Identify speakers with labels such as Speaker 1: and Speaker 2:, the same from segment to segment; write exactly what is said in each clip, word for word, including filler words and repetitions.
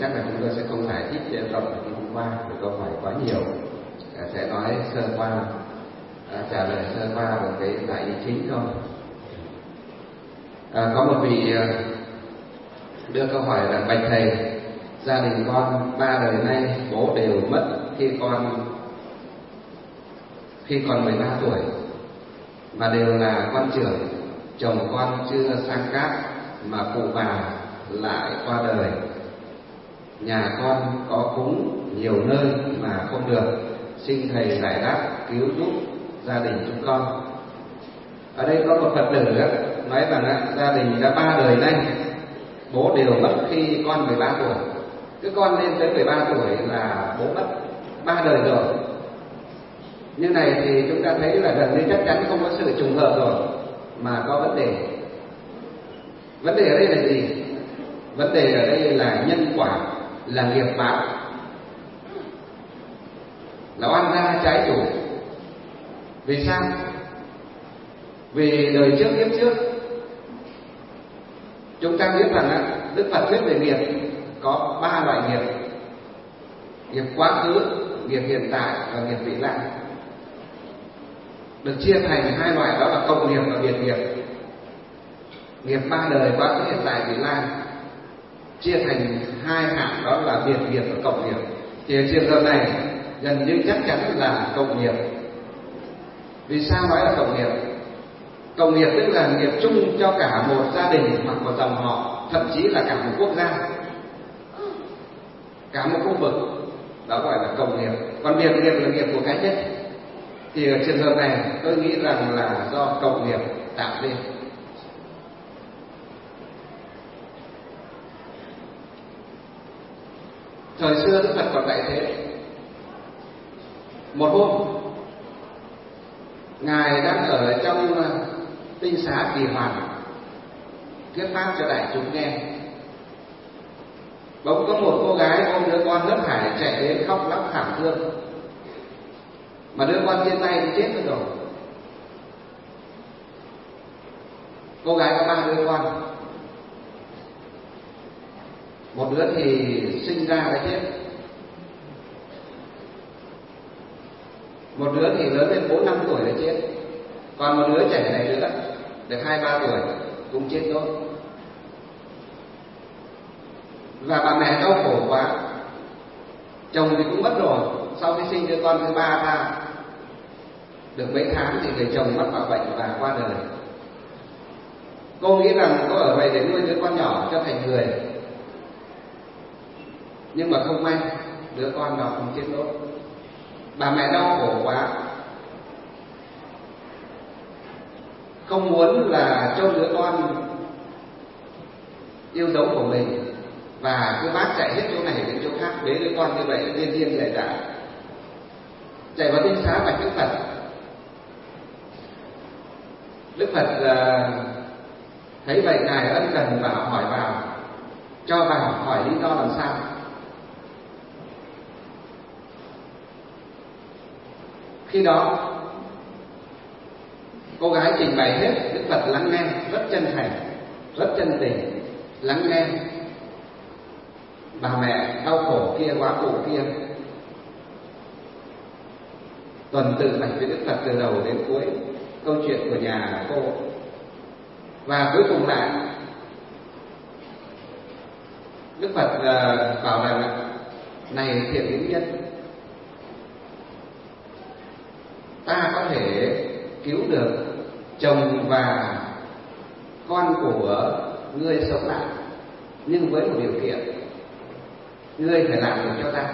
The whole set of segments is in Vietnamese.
Speaker 1: chắc là chúng tôi sẽ không giải thích rộng như hôm qua, vì câu hỏi quá nhiều. À, sẽ nói sơ qua, à, trả lời sơ qua về cái đại ý chính thôi. À, có một vị đưa câu hỏi là: bạch thầy, gia đình con ba đời nay bố đều mất khi con khi còn mười ba tuổi, mà đều là con trưởng, chồng con chưa sang cát mà cụ bà lại qua đời. Nhà con có cúng nhiều nơi mà không được, xin thầy giải đáp cứu giúp gia đình chúng con. Ở đây có một Phật tử đó, nói rằng gia đình đã ba đời nay bố đều mất khi con mười ba tuổi. Cái con lên tới mười ba tuổi là bố mất ba đời rồi. Như này thì chúng ta thấy là gần như chắc chắn không có sự trùng hợp rồi, mà có vấn đề. Vấn đề ở đây là gì? Vấn đề ở đây là nhân quả, là nghiệp báo, là oan gia trái chủ. Vì sao? Vì đời trước kiếp trước chúng ta biết rằng Đức Phật thuyết về nghiệp có ba loại nghiệp: nghiệp quá khứ, nghiệp hiện tại và nghiệp vị lai. Được chia thành hai loại, đó là cộng nghiệp và biệt nghiệp. Nghiệp ba đời quá khứ, hiện tại, vị lai chia thành hai hạng, đó là biệt nghiệp và cộng nghiệp. Thì ở trường hợp này gần như chắc chắn là cộng nghiệp. Vì sao nói là cộng nghiệp? Cộng nghiệp tức là nghiệp chung cho cả một gia đình hoặc một dòng họ, thậm chí là cả một quốc gia, cả một khu vực, đó gọi là cộng nghiệp. Còn biệt nghiệp là nghiệp của cá nhân. Thì ở trường hợp này tôi nghĩ rằng là do cộng nghiệp tạo nên. Thời xưa Đức Phật còn tại thế, một hôm Ngài đang ở trong tinh xá Kỳ Hoàn thuyết pháp cho đại chúng nghe. Bỗng có một cô gái ôm đứa con hớt hải chạy đến khóc lóc thảm thương, mà đứa con trên tay cũng chết rồi. Cô gái có ba đứa con, một đứa thì sinh ra đã chết, một đứa thì lớn lên bốn năm tuổi đã chết, còn một đứa trẻ này nữa được hai ba tuổi cũng chết thôi. Và bà mẹ đau khổ quá, chồng thì cũng mất rồi. Sau khi sinh đứa con thứ ba ra được mấy tháng thì người chồng mắc bạo bệnh và qua đời. Cô nghĩ rằng cô ở vậy để nuôi đứa con nhỏ cho thành người, nhưng mà không may đứa con đó không chết tốt. Bà mẹ đau khổ quá, không muốn là cho đứa con yêu dấu của mình, và cứ bác chạy hết chỗ này đến chỗ khác, bế đứa con như vậy liên liên lại đã chạy vào tinh xá bạch Đức Phật. Đức Phật uh, thấy vậy Ngài ân cần và hỏi vào, cho vào hỏi lý do làm sao. Khi đó cô gái trình bày hết, Đức Phật lắng nghe rất chân thành, rất chân tình, lắng nghe. Bà mẹ đau khổ kia, quá khổ kia, tuần tự bạch với Đức Phật từ đầu đến cuối câu chuyện của nhà cô. Và cuối cùng lại Đức Phật uh, bảo rằng: này thiện hữu nhân, ta có thể cứu được chồng và con của ngươi sống lại, nhưng với một điều kiện, ngươi phải làm được cho ta.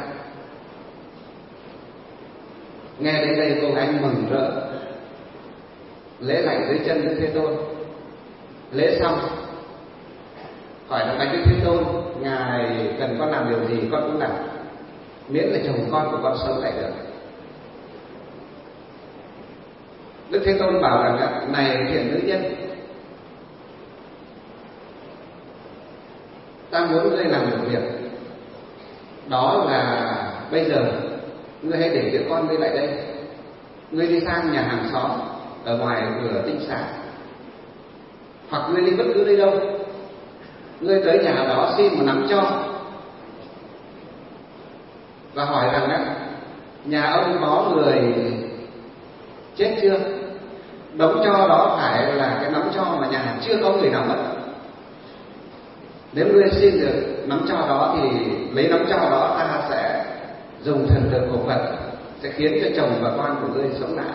Speaker 1: Nghe đến đây cô gái mừng rỡ, lễ lạy dưới chân Đức Thế Tôn. Lễ xong hỏi là: bạch Đức Thế Tôn, Ngài cần con làm điều gì con cũng làm, miễn là chồng con của con sống lại được. Đức Thế Tôn bảo rằng: này thiện nữ nhân, ta muốn ngươi làm một việc, đó là bây giờ ngươi hãy để đứa con ngươi lại đây, ngươi đi sang nhà hàng xóm ở ngoài cửa tinh xá, hoặc ngươi đi bất cứ nơi đâu, ngươi tới nhà đó xin một nắm cho, và hỏi rằng á, nhà ông có người chết chưa? Đống tro đó phải là cái nắm tro mà nhà chưa có người nào mất. Nếu ngươi xin được nắm tro đó thì lấy nắm tro đó ta sẽ dùng thần lực của Phật sẽ khiến cho chồng và con của ngươi sống lại.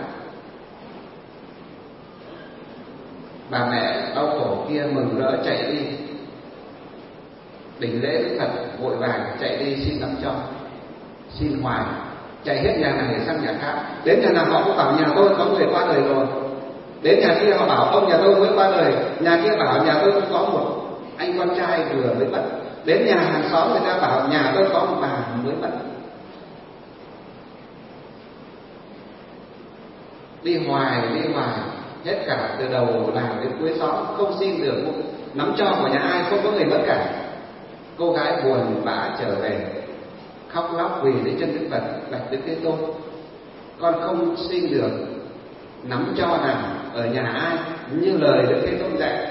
Speaker 1: Bà mẹ đau khổ kia mừng rỡ chạy đi đỉnh lễ Đức Phật, vội vàng chạy đi xin nắm tro, xin hoài, chạy hết nhà này sang nhà khác. Đến nhà nào họ cũng bảo nhà tôi có người qua đời rồi. Đến nhà kia họ bảo ông nhà tôi mới qua đời. Nhà kia bảo nhà tôi có một anh con trai vừa mới mất. Đến nhà hàng xóm người ta bảo nhà tôi có một bà mới mất. Đi hoài đi hoài hết cả từ đầu làng đến cuối xóm, không xin được nắm tro của nhà ai, không có người mất cả. Cô gái buồn bã trở về, khóc lóc quỳ đến chân Đức Phật, bạch Đức Thế Tôn, con không xin được nắm tro nào ở nhà ai như lời Đức Thế Tôn dạy.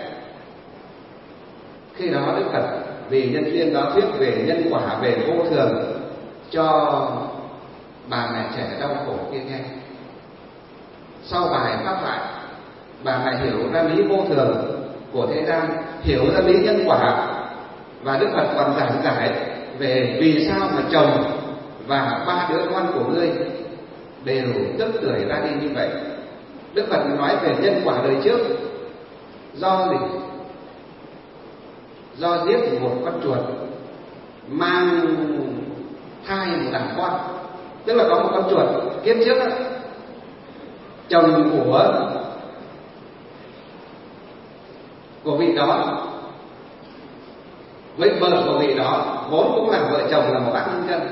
Speaker 1: Khi đó Đức Phật vì nhân duyên đó thuyết về nhân quả, về vô thường cho bà mẹ trẻ đau khổ kia nghe. Sau bài pháp lại, bà mẹ hiểu ra lý vô thường của thế gian, hiểu ra lý nhân quả, và Đức Phật còn giảng giải về vì sao mà chồng và ba đứa con của ngươi đều tức tuổi ra đi như vậy. Đức Phật nói về nhân quả đời trước, do gì? Do giết một con chuột mang thai một đàn con. Tức là có một con chuột kiếp trước đó, chồng của của vị đó với vợ của vị đó vốn cũng là vợ chồng, là một bác nông dân.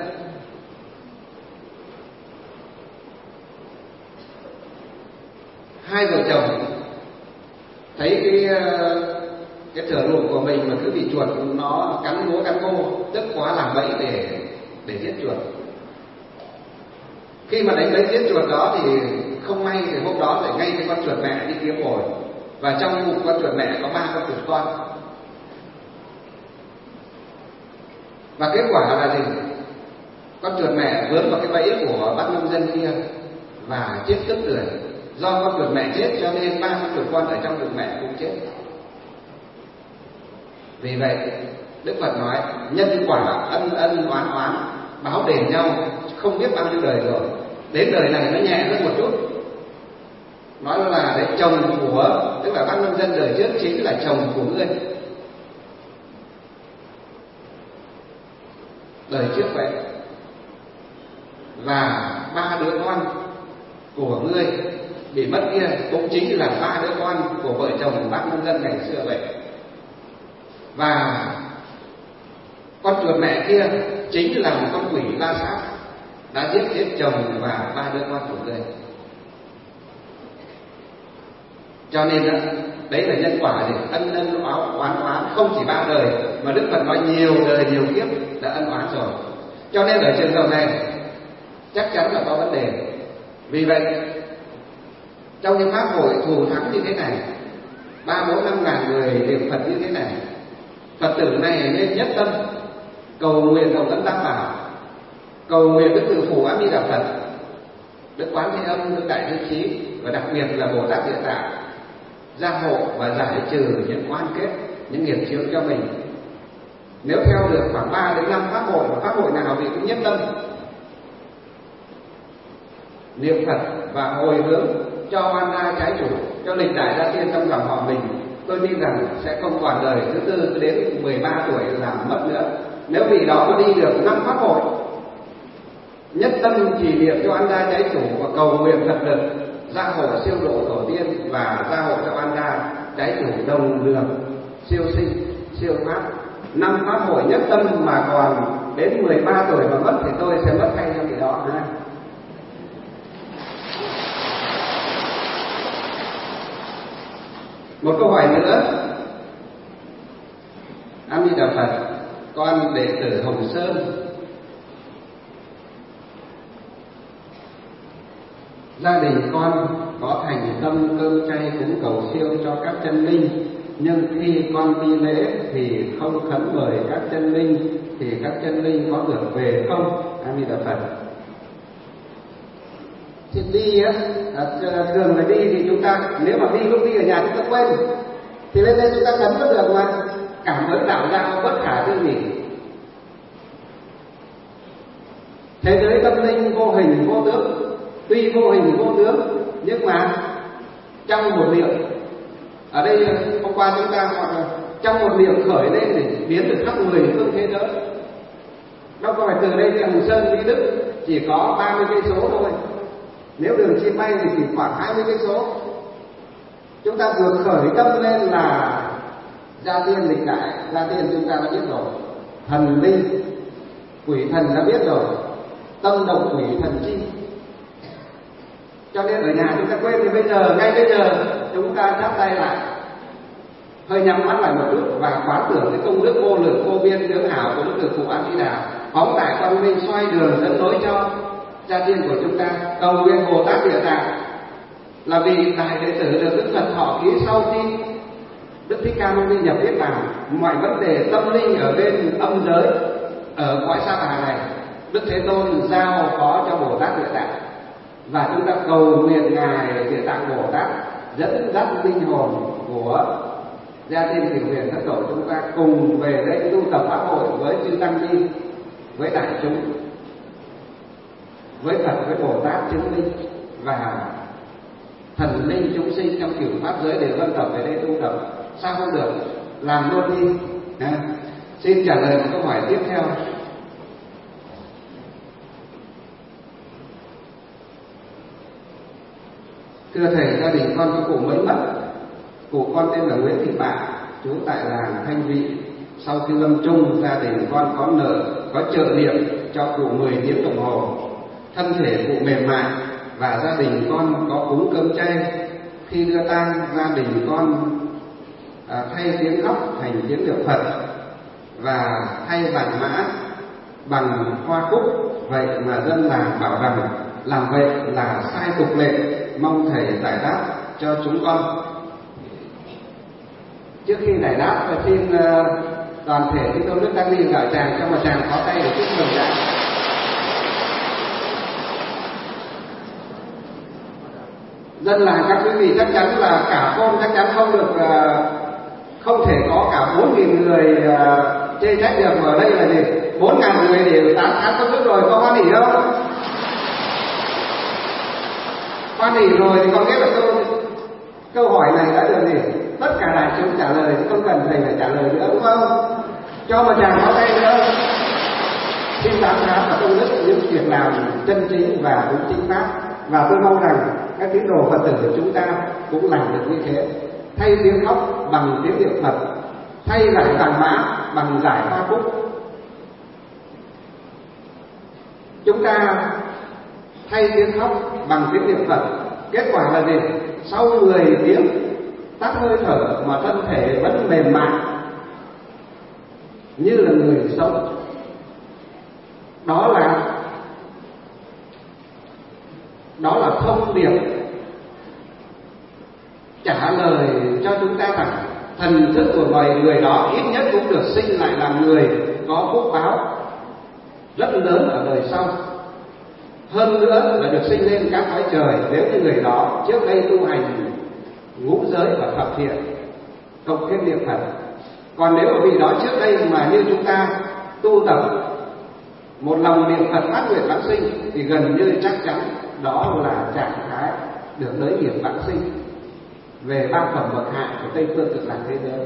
Speaker 1: Hai vợ chồng thấy cái cái thửa ruộng của mình mà cứ bị chuột nó cắn lúa cắn ngô, tức quá làm bẫy để để giết chuột. Khi mà đánh bẫy giết chuột đó thì không may thì hôm đó lại ngay cái con chuột mẹ đi kiếm mồi, và trong bụng con chuột mẹ có ba con chuột con. Và kết quả là gì? Con chuột mẹ vướng vào cái bẫy của bác nông dân kia và chết tức tưởi. Do con chuột mẹ chết cho nên ba con chuột con ở trong bụng mẹ cũng chết. Vì vậy Đức Phật nói nhân quả ân ân oán oán, báo đền nhau không biết bao nhiêu đời rồi. Đến đời này nó nhẹ hơn một chút, nói là đấy, chồng của, tức là bác nông dân đời trước chính là chồng của ngươi. Đời trước vậy. Và ba đứa con của ngươi bị mất kia cũng chính là ba đứa con của vợ chồng bác nông dân ngày xưa vậy. Và con chuột mẹ kia chính là một con quỷ la sát đã giết chết chồng và ba đứa con của ngươi. Cho nên đó, đấy là nhân quả gì? Ân ân oán oán oán, không chỉ ba đời mà Đức Phật nói nhiều đời nhiều kiếp đã ân oán rồi. Cho nên ở trường hợp này chắc chắn là có vấn đề. Vì vậy trong những pháp hội thù thắng như thế này, ba bốn năm ngàn người niệm Phật như thế này, Phật tử này nên nhất tâm cầu nguyện Đồng Ân Tam Bảo, cầu nguyện Đức Từ Phụ A Di Đà Phật, Đức Quán Thế Âm, Đức Đại Thế Chí, và đặc biệt là Bồ Tát Địa Tạng gia hộ và giải trừ những oan kết, những nghiệp chướng cho mình. Nếu theo được khoảng ba đến năm pháp hội, và pháp hội nào thì cũng nhất tâm niệm Phật và hồi hướng cho oan gia trái chủ, cho lịch đại gia tiên trong dòng họ mình, tôi tin rằng sẽ không còn đời thứ tư đến mười ba tuổi làm mất nữa. Nếu vì đó mà đi được năm pháp hội, nhất tâm trì niệm cho oan gia trái chủ và cầu nguyện Phật lực gia hộ siêu độ tổ tiên và gia hộ cho oan gia trái chủ đồng đường siêu sinh siêu pháp, năm pháp hội nhất tâm mà còn đến mười ba tuổi mà mất thì tôi sẽ mất thay cho vị đó ha. Một câu hỏi nữa. A Di Đà Phật, con đệ tử Hồng Sơn, gia đình con có thành tâm cơm chay cúng cầu siêu cho các chân linh nhưng khi con đi lễ thì không khấn mời các chân linh thì các chân linh có được về không? A Di Đà Phật. Thì đi á, thường là đi thì chúng ta nếu mà đi lúc đi ở nhà chúng ta quên thì lên đây chúng ta khấn có được mà. Cảm ơn đạo gia bất khả tư nghị. Thế giới tâm linh vô hình vô tướng, tuy vô hình vô tướng nhưng mà trong một niệm. Ở đây hôm qua chúng ta gọi là trong một niệm khởi lên để biến được khắp mười phương thế giới. Đâu có phải từ đây đến Hồng Sơn đi Đức chỉ có ba mươi cây số thôi. Nếu đường chim bay thì chỉ khoảng hai mươi cây số. Chúng ta vừa khởi tâm lên là gia tiên lịch đại, gia tiên chúng ta đã biết rồi, thần linh, quỷ thần đã biết rồi, tâm động quỷ thần chi. Cho nên ở nhà chúng ta quên thì bây giờ, ngay bây giờ chúng ta chắp tay lại, hơi nhắm mắt lại một chút và quán tưởng cái công đức vô lượng vô biên hữu hảo của Đức Từ Phụ A Di Đà, phóng đại quang minh xoay đường dẫn lối cho gia tiên của chúng ta, cầu nguyện Bồ Tát Địa Tạng là vì đại đệ tử được Đức Phật thọ ký sau khi Đức Thích Ca Mâu Ni nhập Niết Bàn, mọi vấn đề tâm linh ở bên âm giới, ở cõi Sa Bà này, Đức Thế Tôn giao phó cho Bồ Tát Địa Tạng, và chúng ta cầu nguyện ngài Địa Tạng Bồ Tát dẫn dắt linh hồn của gia tiên tiểu huyền thất tổ chúng ta cùng về đây tu tập pháp hội với chư tăng ni, với đại chúng, với Phật, với Bồ Tát chứng minh và thần linh chúng sinh trong cửu pháp giới đều vân tập về đây tu tập. Sao không được? Làm luôn đi. À, xin trả lời một câu hỏi tiếp theo. Thưa thầy, gia đình con có cụ mới mất. Cụ con tên là Nguyễn Thị Bạ, trú tại làng Thanh Vị. Sau khi lâm chung, gia đình con có nợ, có trợ niệm cho cụ mười tiếng đồng hồ. Thân thể cụ mềm mại và gia đình con có cúng cơm chay. Khi đưa tang, gia đình con à, thay tiếng khóc thành tiếng niệm Phật và thay vạn mã bằng hoa cúc. Vậy mà dân làng bảo rằng làm vậy là sai tục lệ, mong thầy giải đáp cho chúng con. Trước khi giải đáp, xin uh, toàn thể chúng tôi nước tăng ni gửi tràng cho một tràng pháo tay để chúc mừng đã. Dân làng các quý vị chắc chắn là cả thôn chắc chắn không được, uh, không thể có cả bốn nghìn người uh, chê trách được. Ở đây là gì? Bốn ngàn người đều tán thán công đức rồi, có hoan hỉ không? Hoan hỉ rồi thì có nghĩa là câu câu hỏi này đã được gì? Tất cả đại chúng trả lời, không cần thầy phải trả lời nữa, đúng không? Cho một tràng pháo tay nữa. Xin tán thán và công đức những việc làm chân chính và đúng chính pháp. Và tôi mong rằng các tín đồ Phật tử của chúng ta cũng làm được như thế. Thay tiếng khóc bằng tiếng niệm Phật, thay giải vàng mã bằng giải hoa cúc. Chúng ta thay tiếng khóc bằng tiếng niệm Phật, kết quả là gì? Sau mười tiếng tắt hơi thở mà thân thể vẫn mềm mại như là người sống. Đó là đó là thông điệp trả lời cho chúng ta rằng thần thức của loài người đó ít nhất cũng được sinh lại làm người, có phúc báo rất lớn ở đời sau. Hơn nữa là được sinh lên các cõi trời nếu như người đó trước đây tu hành ngũ giới và thập thiện, cộng thêm niệm Phật. Còn nếu vị đó trước đây mà như chúng ta tu tập một lòng niệm Phật phát nguyện vãng sinh thì gần như chắc chắn đó là trạng thái được tới nghiệp vãng sinh về ba phẩm bậc hạ của Tây phương Cực Lạc thế giới.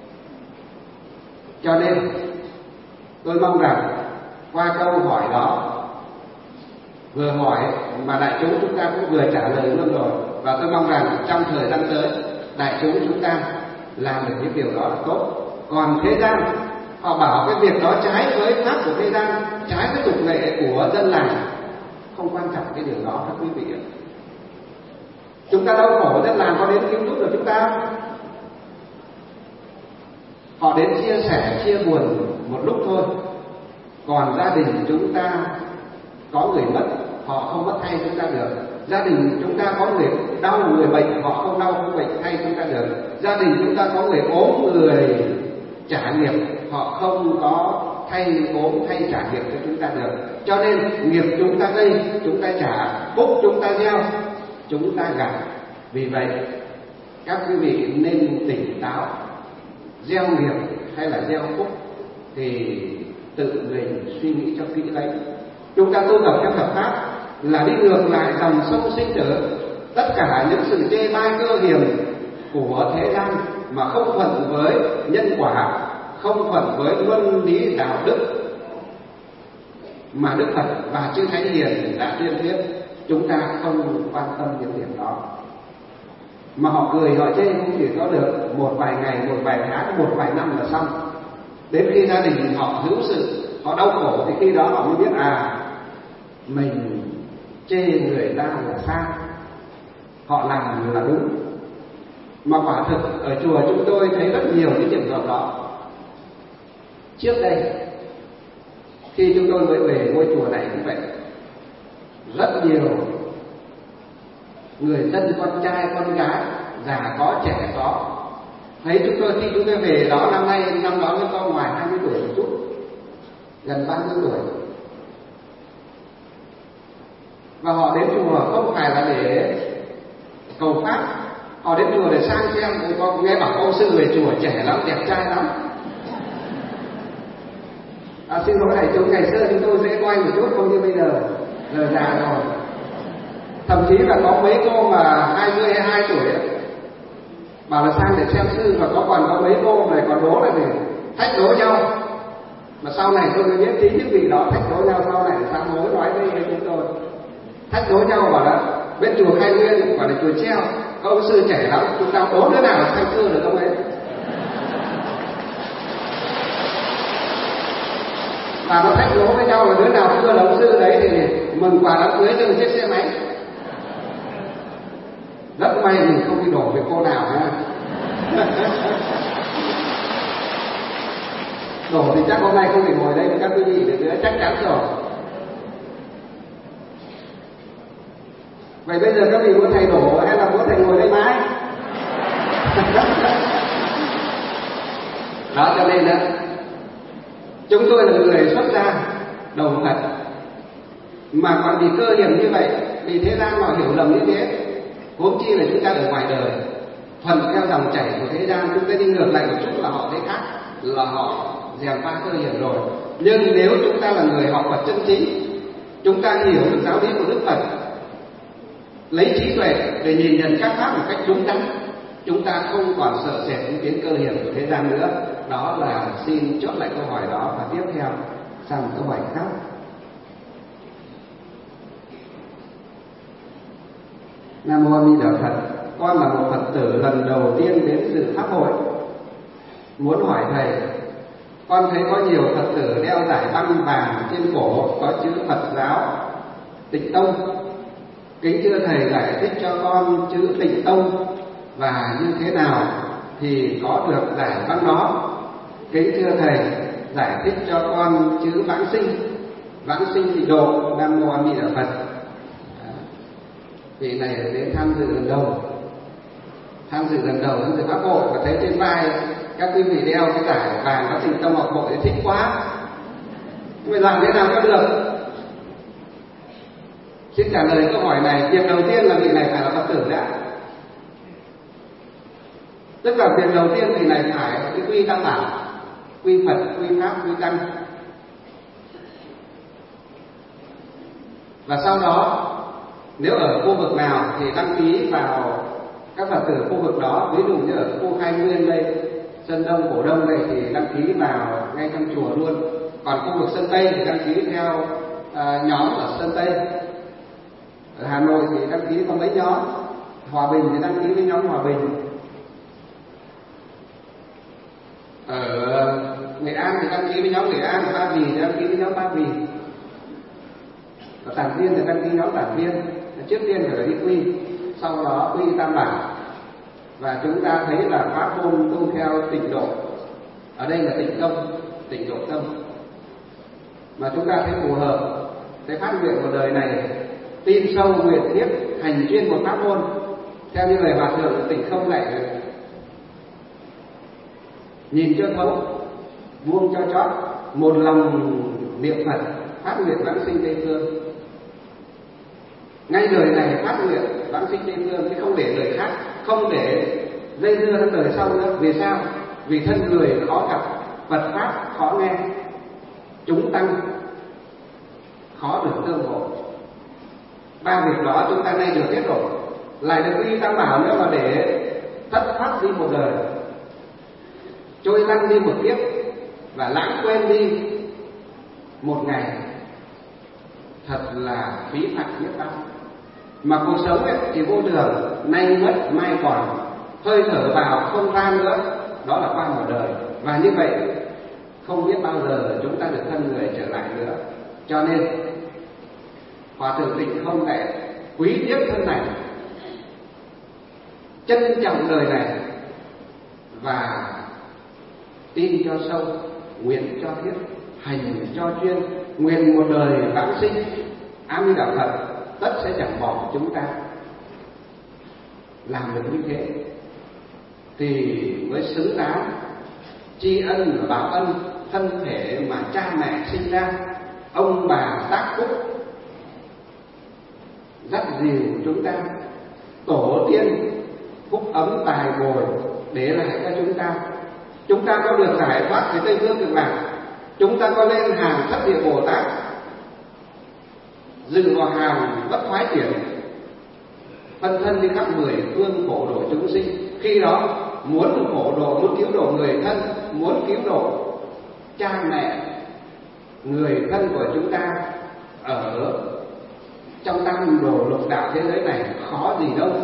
Speaker 1: Cho nên tôi mong rằng qua câu hỏi đó vừa hỏi mà đại chúng chúng ta cũng vừa trả lời luôn rồi, và tôi mong rằng trong thời gian tới đại chúng chúng ta làm được những điều đó là tốt. Còn thế gian họ bảo cái việc đó trái với pháp của thế gian, trái với tục lệ của dân làng, không quan trọng cái điều đó các quý vị ạ. Chúng ta đau khổ, dân làng có đến cứu giúp được chúng ta, họ đến chia sẻ chia buồn một lúc thôi. Còn gia đình chúng ta có người mất, họ không mất thay chúng ta được, Gia đình chúng ta có người đau, người bệnh, họ không đau không bệnh thay chúng ta được. Gia đình chúng ta có người ốm, người trả nghiệp, họ không có thay ốm thay trả nghiệp cho chúng ta được. Cho nên nghiệp chúng ta gây chúng ta trả, phúc chúng ta gieo chúng ta gặt. Vì vậy các quý vị nên tỉnh táo, gieo nghiệp hay là gieo phúc thì tự mình suy nghĩ cho kỹ lấy. Chúng ta tu tập theo Phật pháp là đi ngược lại dòng sông sinh tử. Tất cả những sự chê bai cơ hiềm của thế gian mà không thuận với nhân quả, không thuận với luân lý đạo đức mà Đức Phật và chư Thánh Hiền đã tuyên thuyết, chúng ta không quan tâm những điểm đó. Mà họ cười họ chê cũng chỉ có được một vài ngày, một vài tháng, một vài năm là xong. Đến khi gia đình họ hữu sự, họ đau khổ thì khi đó họ mới biết à, mình chê người ta là sai, họ làm là đúng. Mà quả thực ở chùa chúng tôi thấy rất nhiều những trường hợp đó. Trước đây khi chúng tôi mới về ngôi chùa này cũng vậy, rất nhiều người dân, con trai, con gái, già có, trẻ có, thấy chúng tôi khi chúng tôi về đó, năm nay năm đó mới có ngoài hai mươi tuổi một chút, gần ba mươi tuổi, và họ đến chùa không phải là để cầu pháp, họ đến chùa để sang xem. Có nghe bảo ông sư về chùa trẻ lắm, đẹp trai lắm. À, xin lỗi đại chúng, ngày xưa chúng tôi dễ coi một chút, không như bây giờ, giờ già rồi. Thậm chí là có mấy cô mà hai mươi hay hai tuổi ấy, bảo là sang để xem sư, và có còn có mấy cô này còn đố là để thách đố nhau. Mà sau này tôi mới biết chính những vị đó thách đố nhau sau này sao mối nói với chúng tôi. Thách đố nhau bảo là bên chùa Khai Nguyên, bảo là chùa Treo, có ông sư trẻ lắm, chúng ta đố đứa nào là sang sư được không ấy. Và nó thách đố với nhau là đứa nào chưa là ông sư đấy thì mừng quà đám cưới cho một chiếc xe máy. Rất may mình không đi đổ với cô nào ha. Đổ thì chắc hôm nay không thể ngồi đây với các quý vị được nữa, chắc chắn rồi. Vậy bây giờ các vị muốn thầy đổ hay là muốn thầy ngồi đây mãi? Đó, cho nên đó, chúng tôi là người xuất gia đầu Phật mà còn bị cơ hiểm như vậy, vì thế gian họ hiểu lầm như thế. Huống chi là chúng ta ở ngoài đời, thuần theo dòng chảy của thế gian, chúng ta đi ngược lại một chút là họ thấy khác, là họ dèm pha cơ hiểm rồi. Nhưng nếu chúng ta là người học Phật chân chính, chúng ta hiểu được giáo lý của Đức Phật, lấy trí tuệ để nhìn nhận các pháp một cách đúng đắn, chúng ta không còn sợ sệt những tiếng cơ hiểm của thế gian nữa. Đó là xin chốt lại câu hỏi đó, và tiếp theo sang một câu hỏi khác. Nam mô A Di Đà Phật. Con là một Phật tử lần đầu tiên đến dự pháp hội, muốn hỏi thầy, con thấy có nhiều Phật tử đeo giải băng vàng trên cổ có chữ Phật giáo Tịnh Tông. Kính thưa thầy giải thích cho con chữ Tịnh Tông và như thế nào thì có được giải băng đó. Kính thưa thầy giải thích cho con chữ vãng sinh, vãng sinh thì độ. Nam mô A Di Đà Phật. Vị này đến tham dự lần đầu, tham dự lần đầu tham dự pháp hội, và thấy trên vai các quý vị đeo cái giải vàng có Tịnh Tông Ngọc Bội thì thích quá. Mình làm thế nào cho được? Xin trả lời câu hỏi này. Việc đầu tiên là vị này phải là Phật tử đã. Tức là việc đầu tiên vị này phải cái quy tam bảo, quy Phật, quy Pháp, quy Tăng. Và sau đó nếu ở khu vực nào thì đăng ký vào các Phật tử khu vực đó. Ví dụ như ở khu Khai Nguyên đây, Sơn Đông, Cổ Đông đây thì đăng ký vào ngay trong chùa luôn. Còn khu vực Sơn Tây thì đăng ký theo uh, nhóm ở Sơn Tây. Ở Hà Nội thì đăng ký có mấy nhóm. Hòa Bình thì đăng ký với nhóm Hòa Bình. Ở Nghệ An thì đăng ký với nhóm Nghệ An. Ở Ba Vì thì đăng ký với nhóm Ba Vì. Ở Tản Viên thì đăng ký nhóm Tản Viên. Trước tiên phải đi quy, sau đó quy tam bảo. Và chúng ta thấy là pháp môn tu theo tịnh độ, ở đây là tịnh tông, tịnh độ tông, mà chúng ta thấy phù hợp, thấy phát nguyện của đời này tin sâu nguyện thiết hành chuyên một pháp môn, theo như lời Hòa Thượng Tịnh Không dạy, nhìn cho thấu, buông cho chót, một lòng niệm Phật, phát nguyện vãng sinh Tây Phương. Ngay đời này phát nguyện vãng sinh Tây Phương, chứ không để đời khác, không để dây dưa đến đời sau nữa. Vì sao? Vì thân người khó gặp, Phật pháp khó nghe, chúng tăng khó được tương ngộ. Ba việc đó chúng ta nay được biết rồi, lại được đi tam bảo nữa mà để thất thoát đi một đời, trôi lăn đi một kiếp và lãng quên đi một ngày, thật là phí phạm biết bao. Mà cuộc sống ấy thì vô thường, nay mất mai còn, hơi thở vào không ra nữa, đó là qua một đời. Và như vậy không biết bao giờ chúng ta được thân người trở lại nữa. Cho nên Hòa Thượng Tịnh Không dạy quý tiếc thân này, trân trọng đời này và tin cho sâu, nguyện cho thiết, hành cho chuyên, nguyện một đời vãng sinh. A Di Đà Phật tất sẽ chẳng bỏ chúng ta. Làm được như thế thì mới xứng đáng tri ân và báo ân thân thể mà cha mẹ sinh ra, ông bà tác phúc dắt dìu chúng ta, tổ tiên phúc ấm tài bồi để lại cho chúng ta. Chúng ta có được giải thoát về Tây Phương Cực Lạc, chúng ta có lên hàng thất địa Bồ Tát, dự vào hàng bất thoái chuyển, phân thân đi khắp mười phương khổ độ chúng sinh. Khi đó muốn khổ độ, muốn cứu độ người thân, muốn cứu độ cha mẹ, người thân của chúng ta ở trong tam đồ lục đạo thế giới này khó gì đâu.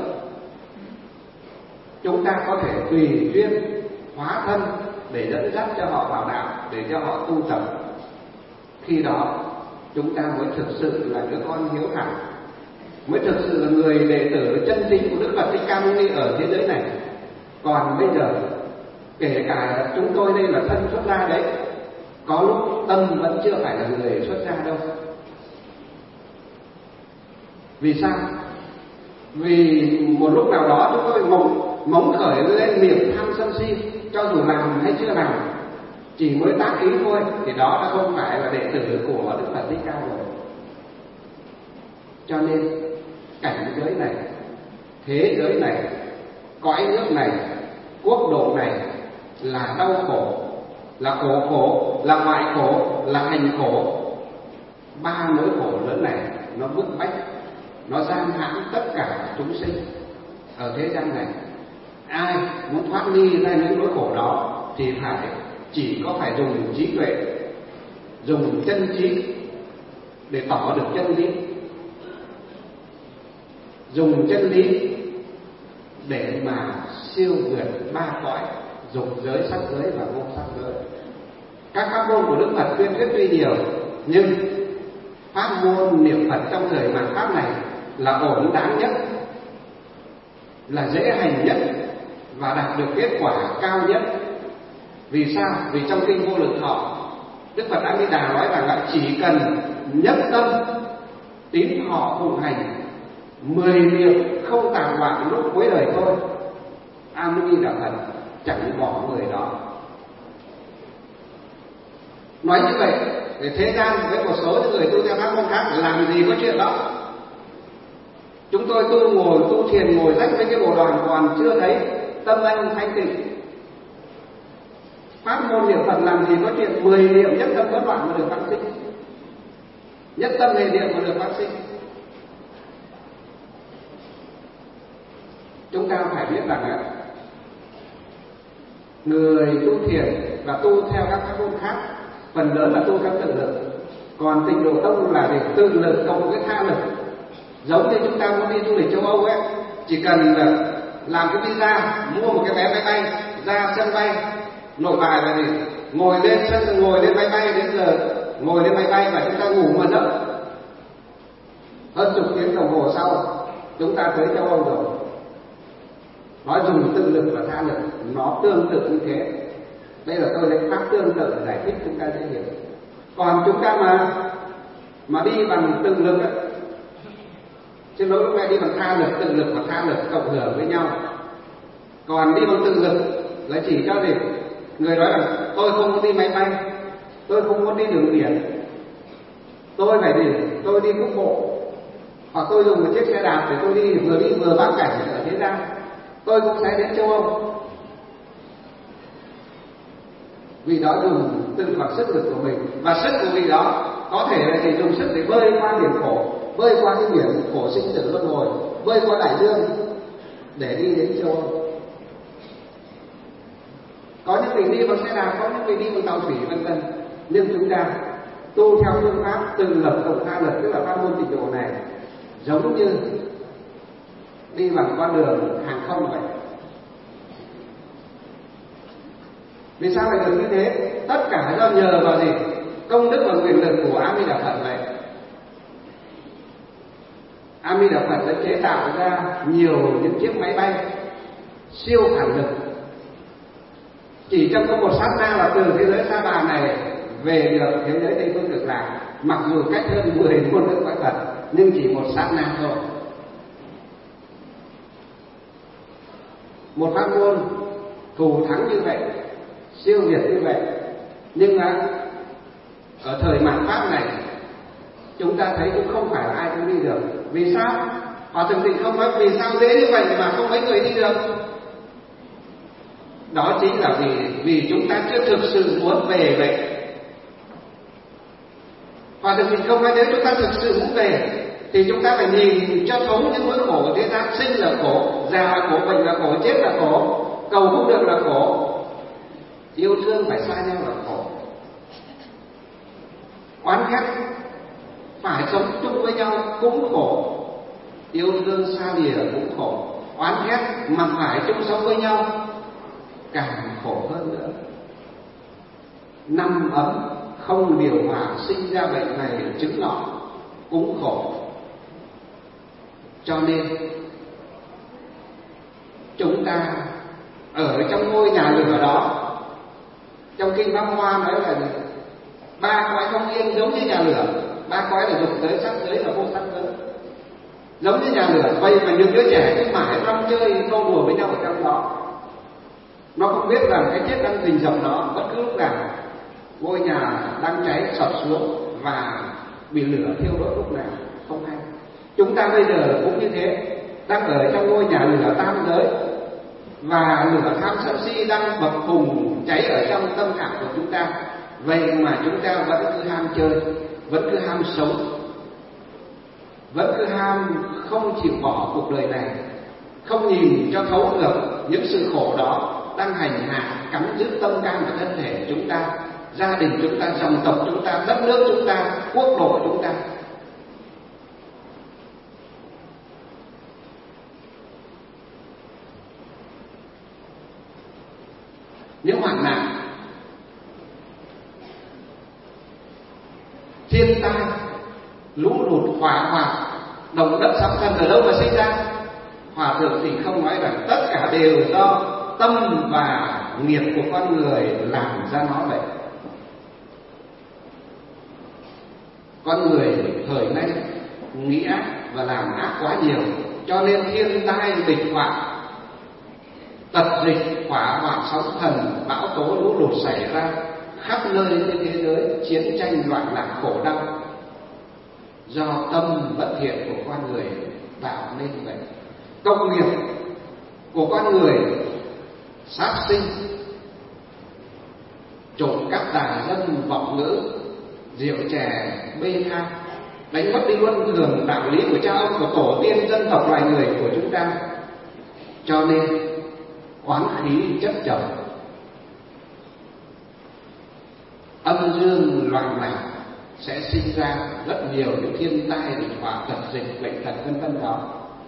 Speaker 1: Chúng ta có thể tùy duyên hóa thân để dẫn dắt cho họ vào đạo, để cho họ tu tập. Khi đó chúng ta mới thực sự là đứa con hiếu thảo, mới thực sự là người đệ tử chân chính của Đức Phật Thích Ca Mâu Ni ở thế giới này. Còn bây giờ kể cả chúng tôi đây là thân xuất gia đấy, có lúc tâm vẫn chưa phải là người xuất gia đâu. Vì sao? Vì một lúc nào đó chúng tôi mong, mong khởi lên niềm tham sân si, cho dù làm hay chưa làm, chỉ mới tác ý thôi, thì đó đã không phải là đệ tử của Đức Phật Thích Ca rồi. Cho nên cảnh giới này, thế giới này, cõi nước này, quốc độ này là đau khổ, là khổ khổ, là ngoại khổ, là hành khổ. Ba nỗi khổ lớn này nó bức bách, nó giam hãm tất cả chúng sinh ở thế gian này. Ai muốn thoát ly ra những nỗi khổ đó thì phải chỉ có phải dùng trí tuệ, dùng chân trí để tỏ được chân lý, dùng chân lý để mà siêu vượt ba cõi, dục giới, sắc giới và vô sắc giới. Các pháp môn của Đức Phật tuyên thuyết tuy nhiều, nhưng pháp môn niệm Phật trong thời mạt pháp này là ổn đáng nhất, là dễ hành nhất và đạt được kết quả cao nhất. Vì sao? Vì trong kinh Vô Lượng Thọ, Đức Phật A Di Đà nói rằng là chỉ cần nhất tâm tín thọ phụng hành, mười niệm không tạp loạn lúc cuối đời thôi, A Di Đà Phật chẳng bỏ người đó. Nói như vậy để thế gian với một số những người tu theo pháp môn khác làm gì có chuyện đó. Chúng tôi tu ngồi tu thiền ngồi rách với cái bộ đoàn còn chưa thấy tâm anh thanh tịnh. Pháp môn niệm Phật làm gì có chuyện mười niệm nhất tâm bất loạn mà được phát sinh, nhất tâm hệ niệm mà được phát sinh. Chúng ta phải biết rằng người tu thiền và tu theo các pháp môn khác phần lớn là tu theo tự lực, còn Tịnh Độ Tông là để tự lực cộng với tha lực. Giống như chúng ta muốn đi du lịch châu Âu ấy, chỉ cần làm cái visa, mua một cái vé máy bay ra sân bay Nội Bài là gì, ngồi lên sân, ngồi lên máy bay đến giờ ngồi lên máy bay và chúng ta ngủ một giấc, hơn chục tiếng đồng hồ sau chúng ta tới châu Âu rồi. Nói dùng tự lực và tha lực nó tương tự như thế. Đây là tôi lấy pháp tương tự để giải thích chúng ta dễ hiểu. Còn chúng ta mà mà đi bằng tự lực ấy, Xin lỗi lúc này đi bằng tha lực, tự lực và tha lực cộng hưởng với nhau. Còn đi bằng tự lực là chỉ cho gì? Người nói là tôi không muốn đi máy bay, tôi không muốn đi đường biển, tôi phải đi, tôi đi quốc bộ, hoặc tôi dùng một chiếc xe đạp để tôi đi vừa đi vừa bao cảnh ở thế gian, tôi cũng sẽ đến châu Âu. Vì đó dùng tự hoặc sức lực của mình, và sức của vị đó có thể là để dùng sức để bơi qua biển khổ, bơi qua cái biển khổ sinh tử luân hồi, bơi qua đại dương để đi đến châu Âu. Có những vị đi bằng xe đạp, có những vị đi bằng tàu thủy vân vân. Nhưng chúng ta tu theo phương pháp tự lực cộng tha lực, tức là pháp môn tịnh độ này, giống như đi bằng con đường hàng không vậy. Vì sao lại được như thế? Tất cả do nhờ vào gì? Công đức và nguyện lực của A Di Đà Phật vậy. A Di Đà Phật đã chế tạo ra nhiều những chiếc máy bay siêu phản lực. Chỉ trong có một sát na là từ thế giới Sa Bà này về được thế giới Tây Phương Cực Lạc, mặc dù cách hơn mười muôn ức cõi Phật, nhưng chỉ một sát na thôi. Một pháp môn thù thắng như vậy, siêu việt như vậy, nhưng mà ở thời mạt Pháp này chúng ta thấy cũng không phải là ai cũng đi được. Vì sao? Hòa Thượng Tịnh không nói vì sao dễ như vậy mà không mấy người đi được. Đó chính là vì vì chúng ta chưa thực sự muốn về vậy. Hòa Thượng Tịnh không nói nếu chúng ta thực sự muốn về thì chúng ta phải nhìn cho thấu những nỗi khổ của thế gian. Sinh là khổ, già là khổ, bệnh là khổ, chết là khổ, cầu không được là khổ, yêu thương phải xa nhau là khổ, oán ghét phải sống chung với nhau cũng khổ, yêu thương xa lìa cũng khổ, oán ghét mà phải chung sống với nhau càng khổ hơn nữa. Năm ấm không điều hòa sinh ra bệnh này chứng nọ cũng khổ. Cho nên chúng ta ở trong ngôi nhà lửa đó, trong kinh Pháp Hoa nói là ba cõi không yên giống như nhà lửa. Ba cõi là dục giới, sắc giới và vô sắc giới, giống như nhà lửa. Vậy mà những đứa trẻ cứ mãi rong chơi câu đùa với nhau ở trong đó, nó không biết rằng cái chết đang rình rập nó bất cứ lúc nào. Ngôi nhà đang cháy sập xuống và bị lửa thiêu đốt lúc nào không hay. Chúng ta bây giờ cũng như thế, đang ở trong ngôi nhà lửa tam giới, và lửa tham sân si đang bập bùng cháy ở trong tâm trạng của chúng ta. Vậy mà chúng ta vẫn cứ ham chơi, vẫn cứ ham sống, vẫn cứ ham không chịu bỏ cuộc đời này, không nhìn cho thấu được những sự khổ đó đang hành hạ cắn rứt tâm can và thân thể chúng ta, gia đình chúng ta, dòng tộc chúng ta, đất nước chúng ta, quốc độ chúng ta. Những hoạn nạn, thiên tai, lũ lụt, hỏa hoạn, động đất sóng thần ở đâu mà sinh ra? Hòa Thượng thì không nói rằng tất cả đều do tâm và nghiệp của con người làm ra nó vậy. Con người thời nay nghĩ ác và làm ác quá nhiều, cho nên thiên tai địch họa, tật dịch, hỏa hoạn, sóng thần, bão tố, lũ lụt xảy ra khắp nơi trên thế giới, chiến tranh, loạn lạc, khổ đau, do tâm bất thiện của con người tạo nên vậy. Công nghiệp của con người sát sinh, trộm cắp, tà dâm, vọng ngữ, rượu chè, bê tha, đánh mất đi luân thường đạo lý của cha ông, của tổ tiên dân tộc loài người của chúng ta. Cho nên oán khí chất chồng, âm dương loạn lạc, sẽ sinh ra rất nhiều những thiên tai, địch họa, tật dịch, bệnh tật vân vân đó.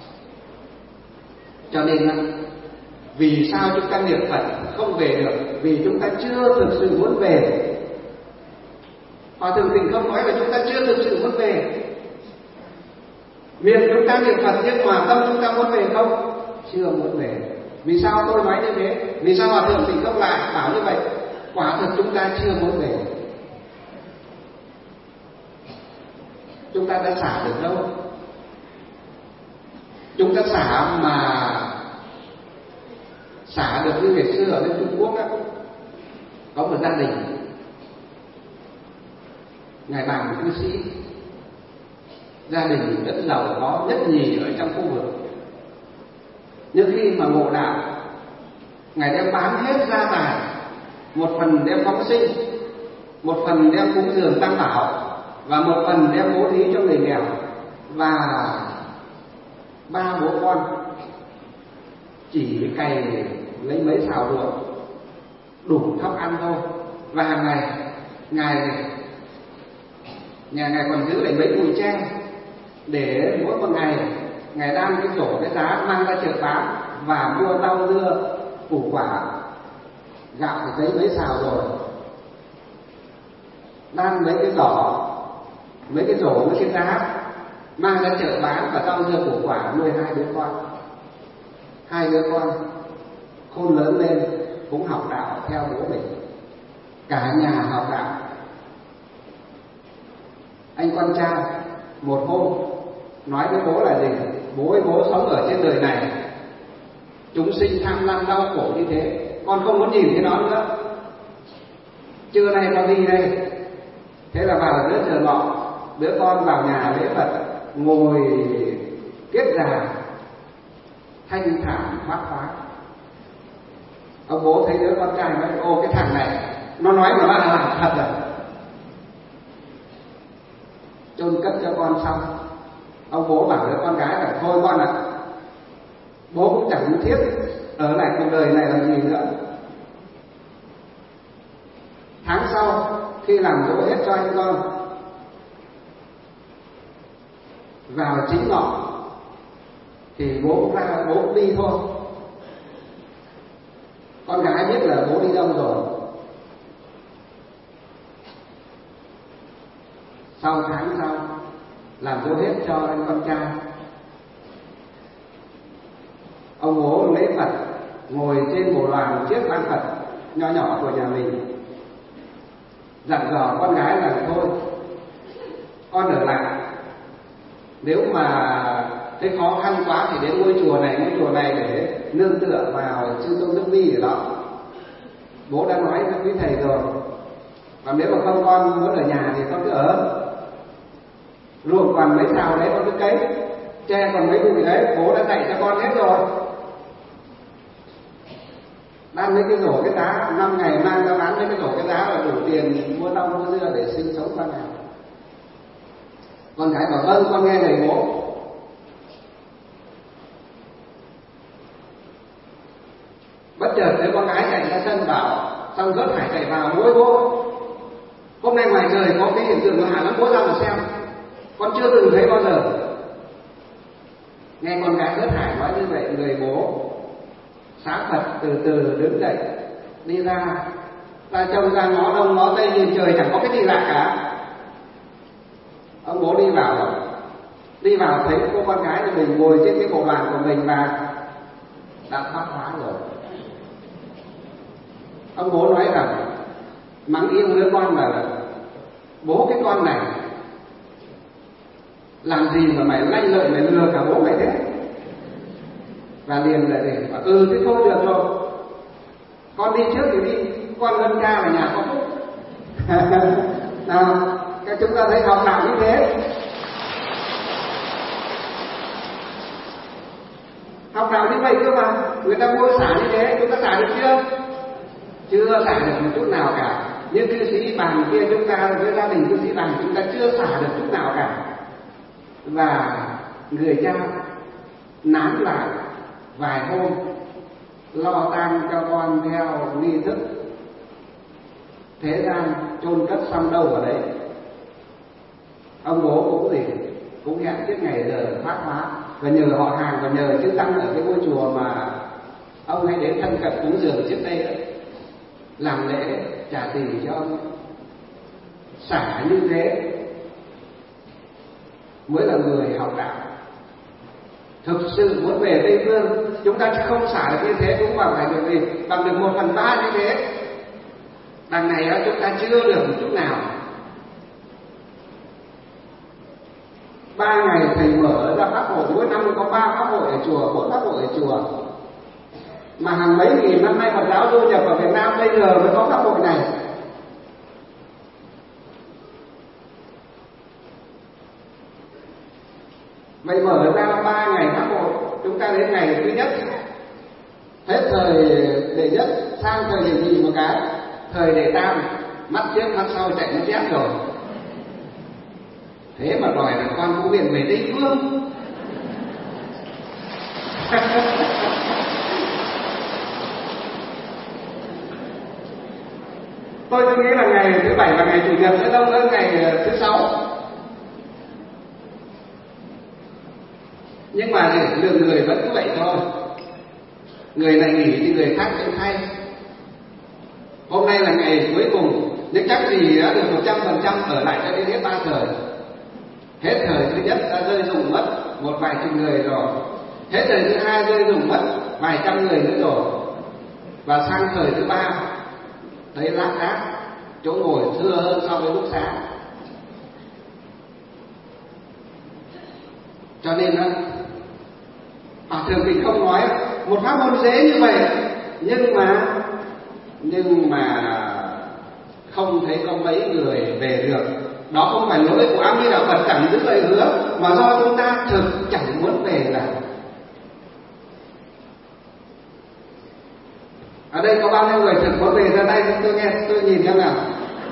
Speaker 1: Cho nên vì sao chúng ta niệm Phật không về được? Vì chúng ta chưa thực sự muốn về. Hòa Thượng Tịnh không nói là chúng ta chưa thực sự muốn về. Miệng chúng ta niệm Phật nhưng mà tâm chúng ta muốn về không? Chưa muốn về. Vì sao tôi nói như thế? Vì sao Hòa Thượng Tịnh không lại bảo như vậy? Quả thực chúng ta chưa muốn về. Chúng ta đã xả được đâu. chúng ta xả mà xả được như ngày xưa ở bên Trung Quốc đó, có một gia đình ngài bà một cư sĩ, gia đình rất giàu có, nhất nhì ở trong khu vực. Nhưng khi mà ngộ đạo, ngài đem bán hết gia tài, một phần đem phóng sinh, một phần đem cúng dường tam bảo, và một phần đem bố thí cho người nghèo. Và ba bố con chỉ cày lấy mấy xào ruộng đủ thóc ăn thôi. Và hàng ngày ngài nhà ngài còn giữ lại mấy cùi tre để mỗi một ngày ngài đan cái rổ cái giá mang ra chợ bán và mua rau dưa củ quả, gạo thì thấy mấy xào rồi, đan mấy cái giỏ mấy cái rổ mấy cái giá mang ra chợ bán và rau dưa củ quả nuôi hai đứa con. Hai đứa con khôn lớn lên cũng học đạo theo bố mình, cả nhà học đạo. Anh con trai một hôm nói với bố là gì? Bố ơi, bố sống ở trên đời này chúng sinh tham lam đau khổ như thế, con không muốn nhìn thấy nó nữa. Trưa nay con đi đây. Thế là vào giữa giờ ngọ, đứa con vào nhà lễ Phật ngồi kiết già thanh thản thoát khoái. Ông bố thấy đứa con trai nói: ô, cái thằng này nó nói mà nó làm thật rồi. Chôn cất cho con xong, ông bố bảo đứa con gái là: thôi con ạ, à, bố cũng chẳng thiết ở lại cuộc đời này làm gì nữa. Tháng sau, khi làm dỗ hết cho anh con, vào chính ngọ thì bố cũng ra, bố cũng đi thôi. Con gái biết là bố đi đâu rồi. Sau tháng sau làm dỗ hết cho anh con trai, ông bố lễ Phật ngồi trên bộ đoàn chiếc ban Phật nho nhỏ của nhà mình, dặn dò con gái là: thôi con ở lại, nếu mà thấy khó khăn quá thì đến ngôi chùa này, ngôi chùa này để nương tựa vào chư tôn đức vi ở đó. Bố đã nói với quý thầy rồi, và nếu mà không con muốn ở nhà thì con cứ ở. Ruộng còn mấy xào đấy con cứ cấy, tre còn mấy bụi đấy, bố đã dạy cho con hết rồi. Đan mấy cái rổ cái giá, năm ngày mang ra bán mấy cái rổ cái giá là đủ tiền mua rau mua dưa để sinh sống qua ngày. Con gái bảo: vâng, con nghe lời bố. Bất chợt đứa con gái chạy ra sân bảo, xong rớt hải chạy vào: bố ơi bố, hôm nay ngoài trời có cái hiện tượng lạ lắm, bố ra mà xem, con chưa từng thấy bao giờ. Nghe con gái rớt hải nói như vậy, người bố sáng Phật từ từ đứng dậy đi ra, ta trông ra ngó đông ngó tây nhìn trời chẳng có cái gì lạ cả. Ông bố đi vào đi vào thấy cô con gái của mình ngồi trên cái bộ đoàn của mình và đã thoát hóa rồi. Ông bố nói rằng mắng yêu đứa con là: bố, cái con này làm gì mà mày lanh lợi mày lừa cả bố mày thế? Và liền là gì? Và ừ thế thôi được rồi, con đi trước thì đi, con hơn cha là nhà có phúc. Nào, các chúng ta thấy học đạo như thế. Học đạo như vậy cơ mà, người ta mua xả như thế, chúng ta xả được chưa? Chưa xả được một chút nào cả. Như cư sĩ Bàn kia, chúng ta với gia đình cư sĩ Bàn chúng ta chưa xả được chút nào cả. Và người cha nán lại vài hôm lo tang cho con theo nghi thức thế gian, chôn cất xong đâu ở đấy. Ông bố cũng gì cũng hẹn trước ngày giờ thoát hóa, và nhờ họ hàng và nhờ chư tăng ở cái ngôi chùa mà ông hay đến thân cận cúng dường trước đây đấy, làm lễ trả tỷ cho ông. Xả như thế mới là người học đạo. Thực sự muốn về Tây Phương, chúng ta không xả được như thế cũng bằng phải được gì? Bằng được một phần ba như thế. Đằng này đó, chúng ta chưa được một chút nào. Ba ngày thầy mở ra pháp hội, mỗi năm có ba pháp hội ở chùa, bốn pháp hội ở chùa. Mà hàng mấy nghìn năm nay Phật giáo du nhập vào Việt Nam, bây giờ mới có pháp hội này. Vậy mở ra ba ngày pháp hội, chúng ta đến ngày thứ nhất, hết thời đệ nhất sang thời đệ nhị một cái, thời đệ tam, mắt trước mắt sau chạy nó chết rồi. Thế mà đòi là con cũng viện về Tây Phương. Tôi tôi nghĩ là ngày thứ bảy và ngày chủ nhật sẽ đông hơn ngày thứ sáu. Nhưng mà lượng người vẫn cứ vậy thôi. Người này nghỉ thì người khác sẽ thay. Hôm nay là ngày cuối cùng, nhưng chắc gì đã được một trăm phần trăm ở lại cho đến hết ba thời. Hết thời thứ nhất đã rơi rụng mất một vài chục người rồi. Hết thời thứ hai rơi rụng mất vài trăm người nữa rồi. Và sang thời thứ ba, thấy lác đác, chỗ ngồi thưa hơn so với lúc sáng. Cho nên đó, Hòa Thượng Tịnh Không nói một pháp môn dễ như vậy, nhưng mà nhưng mà không thấy có mấy người về được. Đó không phải lỗi của A Di Đà Phật chẳng giữ lời hứa, mà do chúng ta thực chẳng muốn về là. Ở đây có bao nhiêu người thực muốn về ra đây? Tôi nghe, tôi nhìn xem nào.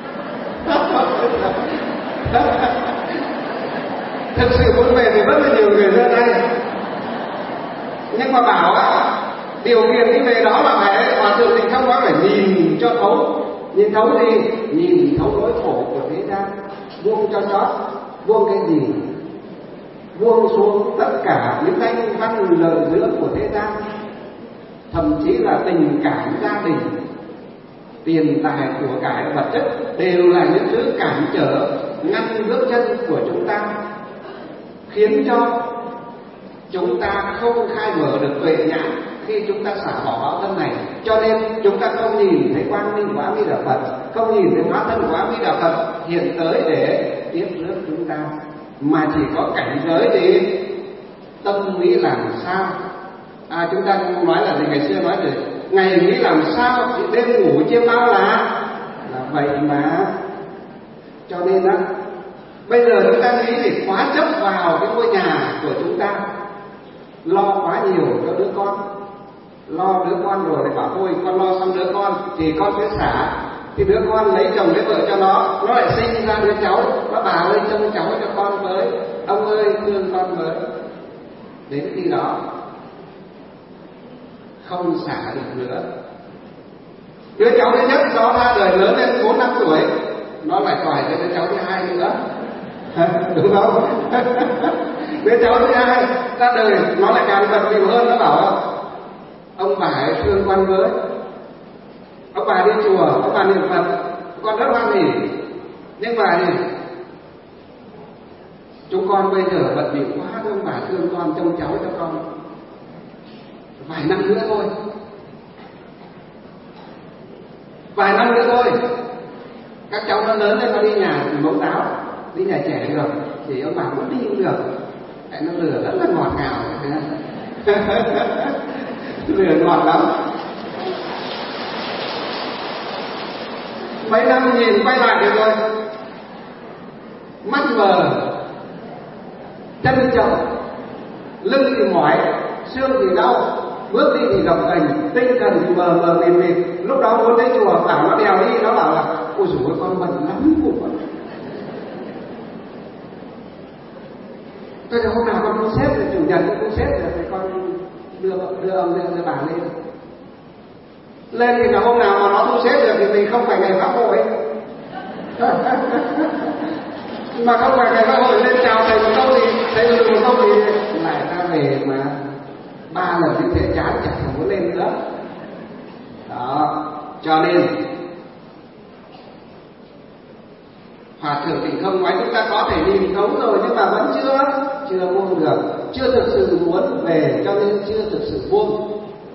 Speaker 1: Thực sự muốn về thì rất là nhiều người ra đây. Nhưng mà bảo á, điều kiện đi về đó là phải Hòa Thượng Tịnh Không nói phải nhìn cho thấu. Nhìn thấu gì? Nhìn thấu nỗi khổ của thế gian. Buông cho chót. Buông cái gì? Buông xuống tất cả những danh văn lời hứa của thế gian, thậm chí là tình cảm gia đình, tiền tài của cải vật chất đều là những thứ cản trở ngăn bước chân của chúng ta, khiến cho chúng ta không khai mở được tuệ nhãn khi chúng ta xả bỏ báo thân này. Cho nên chúng ta không nhìn thấy quang minh của A Di Đà Phật, không nhìn thấy hóa thân của A Di Đà Phật hiện tới để tiếp rước chúng ta, mà chỉ có cảnh giới để tâm nghĩ làm sao. À, chúng ta nói là gì, ngày xưa nói rồi, ngày nghĩ làm sao thì đêm ngủ chiêm bao là là vậy mà. Cho nên đó, bây giờ chúng ta nghĩ thì quá chấp vào cái ngôi nhà của chúng ta, lo quá nhiều cho đứa con, lo đứa con rồi thì bảo thôi con lo xong đứa con thì con sẽ xả, thì đứa con lấy chồng lấy vợ cho nó, nó lại sinh ra đứa cháu, nó bà ơi trông cháu cho con với, ông ơi thương con với. Đến khi đó không xả được nữa. Đứa cháu thứ nhất nó ra đời lớn lên bốn năm tuổi, nó lại đòi cho đứa cháu thứ hai nữa. Đúng không? Đứa cháu thứ hai ra đời nó lại càng bận bịu hơn, nó bảo ông bà hãy thương con với, ông bà đi chùa, ông bà niệm Phật, con rất hoan hỉ, nhưng mà thì chúng con bây giờ bận bịu quá, ông bà thương con, trông cháu cho con vài năm nữa thôi, vài năm nữa thôi các cháu nó lớn lên, nó đi nhà mẫu giáo, đi nhà trẻ được thì ông bà muốn đi cũng được. Tại nó lừa rất là ngọt ngào. Lừa ngọt lắm. Mấy năm nhìn quay lại được rồi, mắt mờ, chân chậm, lưng thì mỏi, xương thì đau, bước đi thì gập ghềnh, tinh thần thì mờ mờ mịt mịt. Lúc đó muốn đến chùa bảo nó đèo đi, nó bảo là ôi dồi ôi con bận lắm của con. Tôi nói hôm nào con không xếp được, chủ nhật con không xếp được thì con đưa đưa ông đưa, đưa bà lên. Lên thì là hôm nào mà nó không xếp được thì mình không phải ngày pháp hội. Mà không phải ngày pháp hội lên chào thầy một câu thì thầy lừa một câu thì lại ra về mà ba lần như thế chán chẳng muốn lên nữa. Đó, cho nên Hòa Thượng Tịnh Không nói chúng ta có thể nhìn thấu rồi, nhưng mà vẫn chưa chưa buông được, chưa thực sự muốn về, cho nên chưa thực sự buông.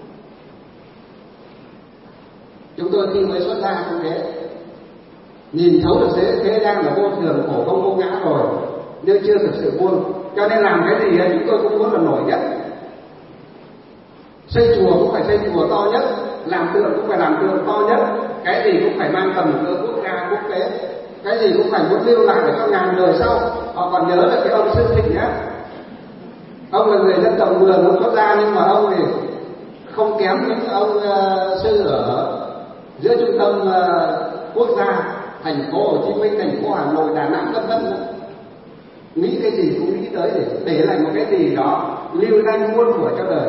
Speaker 1: Chúng tôi khi mới xuất gia cũng thế, nhìn thấu được thế thế gian là vô thường, khổ không vô ngã rồi,
Speaker 2: nhưng chưa thực sự buông. Cho nên làm cái gì chúng tôi cũng muốn là nổi nhất. Xây chùa cũng phải xây chùa to nhất, làm tượng cũng phải làm tượng to nhất, cái gì cũng phải mang tầm cỡ quốc gia quốc tế, cái gì cũng phải muốn lưu lại để cho ngàn đời sau họ còn nhớ là cái ông Sư Thịnh nhá. Ông là người dân tộc Mường, ông xuất gia nhưng mà ông thì không kém những ông uh, sư ở giữa trung tâm uh, quốc gia, thành phố Hồ Chí Minh, thành phố Hà Nội, Đà Nẵng vân vân. Nghĩ cái gì cũng nghĩ tới để để lại một cái gì đó lưu danh muôn thuở cho đời.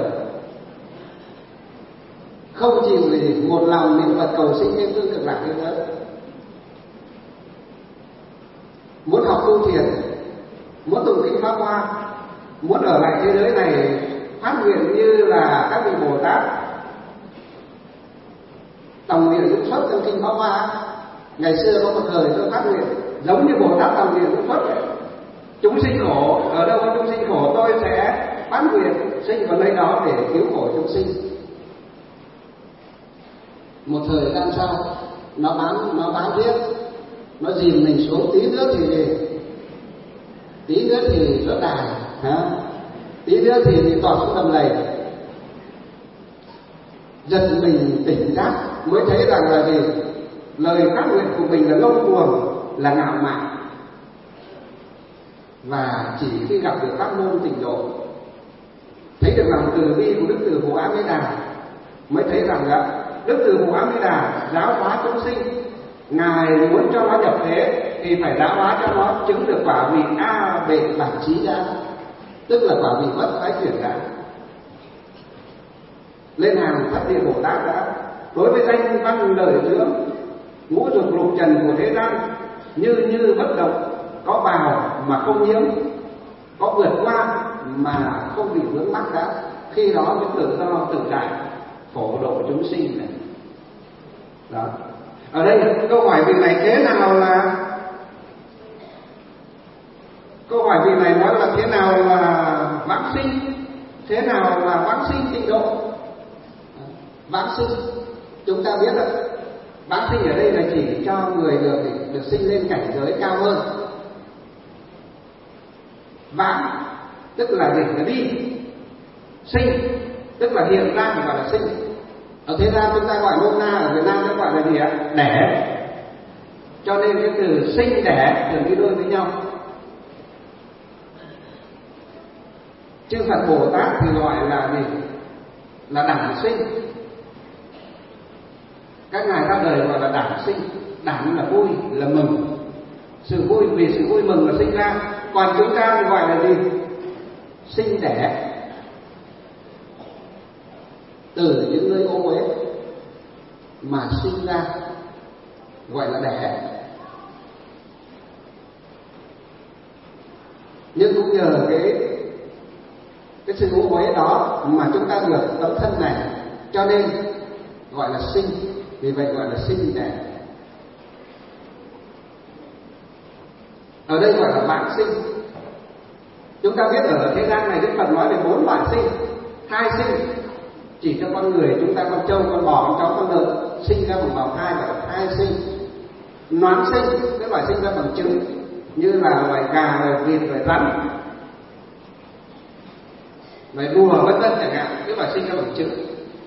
Speaker 2: Không chịu gì một lòng niệm Phật cầu sinh trên phương cực lạc thế giới. Muốn học tu thiền, muốn tụng kinh Pháp Hoa, muốn ở lại thế giới này phát nguyện như là các vị Bồ Tát tòng nguyện Đức Xuất trong kinh Pháp Hoa. Ngày xưa có một thời tôi phát nguyện giống như Bồ Tát tòng nguyện Đức Xuất vậy. Chúng sinh khổ, ở đâu có chúng sinh khổ tôi sẽ phát nguyện sinh vào nơi đó để cứu khổ chúng sinh. Một thời gian sau nó bám nó bám riết, nó dìm mình xuống, tí nữa thì gì, tí nữa thì rớt đài, hả? Tí nữa thì, thì tọt xuống đầm lầy. Giật mình tỉnh giác mới thấy rằng là gì, lời phát nguyện của mình là ngông cuồng, là ngạo mạn. Và chỉ khi gặp được pháp môn tịnh độ, thấy được lòng từ bi của Đức Từ Phụ A Di Đà, mới thấy rằng là Đức Từ Phụ A Di Đà giáo hóa chúng sinh, Ngài muốn cho nó nhập thế thì phải giáo hóa cho nó chứng được quả vị A Bệ Bản Trí đã, tức là quả vị bất thoái chuyển đã, lên hàng Thất Địa Bồ Tát đã. Đối với danh văn lời dưỡng ngũ dục lục trần của thế gian, như như bất động, có vào mà không nhiễm, có vượt qua mà không bị vướng mắc đã, khi đó mới tự do tự tại phổ độ chúng sinh này. Đó. Ở đây câu hỏi vị này thế nào là câu hỏi vị này nói là thế nào là vãng sinh, thế nào là vãng sinh tịnh độ. Vãng sinh chúng ta biết rồi, vãng sinh ở đây là chỉ cho người được được sinh lên cảnh giới cao hơn. Vãng tức là gì, là đi. Sinh tức là hiện ra mà gọi là sinh. Ở thế gian chúng ta gọi nôm na, ở Việt Nam ta gọi là gì ạ? Đẻ. Cho nên cái từ sinh đẻ thường đi đôi với nhau. Chư Phật Bồ Tát thì gọi là gì? Là đản sinh. Các ngài ra đời gọi là đản sinh. Đản là vui, là mừng. Sự vui, vì sự vui mừng mà sinh ra. Còn chúng ta thì gọi là gì? Sinh đẻ. Từ những nơi ô uế mà sinh ra gọi là đẻ. Nhưng cũng nhờ cái cái sự ô uế đó mà chúng ta được tấm thân này, cho nên gọi là sinh. Vì vậy gọi là sinh đẻ. Ở đây gọi là vãng sinh. Chúng ta biết ở thế gian này Đức Phật nói về bốn loại sinh. Hai sinh chỉ cho con người, chúng ta con trâu, con bò, con chó, con lợn sinh ra bằng bào thai gọi là thai sinh. Noán sinh, cái loại sinh ra bằng trứng, như là loài gà, loài vịt, loài rắn, loài rùa vân vân chẳng hạn, cái loại sinh ra bằng trứng.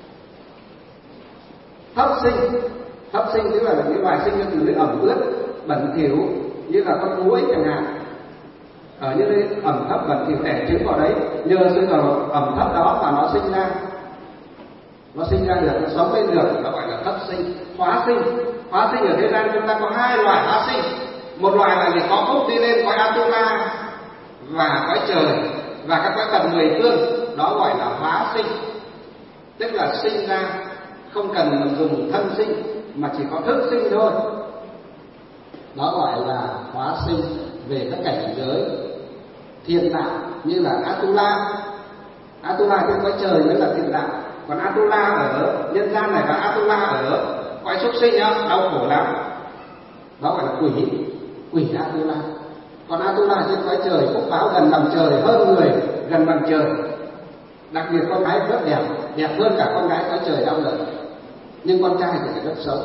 Speaker 2: Thấp sinh, thấp sinh tức là những loài sinh ra từ nơi ẩm ướt, bẩn thỉu, như là con muỗi chẳng hạn. Ở những nơi ẩm thấp bẩn thỉu đẻ trứng vào đấy, nhờ sự ẩm thấp đó mà nó sinh ra. Nó sinh ra được, nó sống lên được, nó gọi là thấp sinh. Hóa sinh, hóa sinh ở thế gian chúng ta có hai loại hóa sinh. Một loại là gì, có phúc đi lên cõi Atula và cõi trời và các cõi tầng mười phương, đó gọi là hóa sinh. Tức là sinh ra không cần dùng thân sinh mà chỉ có thức sinh thôi, đó gọi là hóa sinh về các cảnh giới thiện đạo, như là Atula. Atula trên cõi trời mới là thiện đạo. Còn Atula ở nhân gian này và Atula ở cõi súc sinh nhá, đau khổ lắm, đó gọi là quỷ, quỷ Atula. Còn Atula trên cõi trời phúc báo gần bằng trời, hơn người gần bằng trời. Đặc biệt con gái rất đẹp, đẹp hơn cả con gái cõi trời đau lợi. Nhưng con trai thì rất xấu.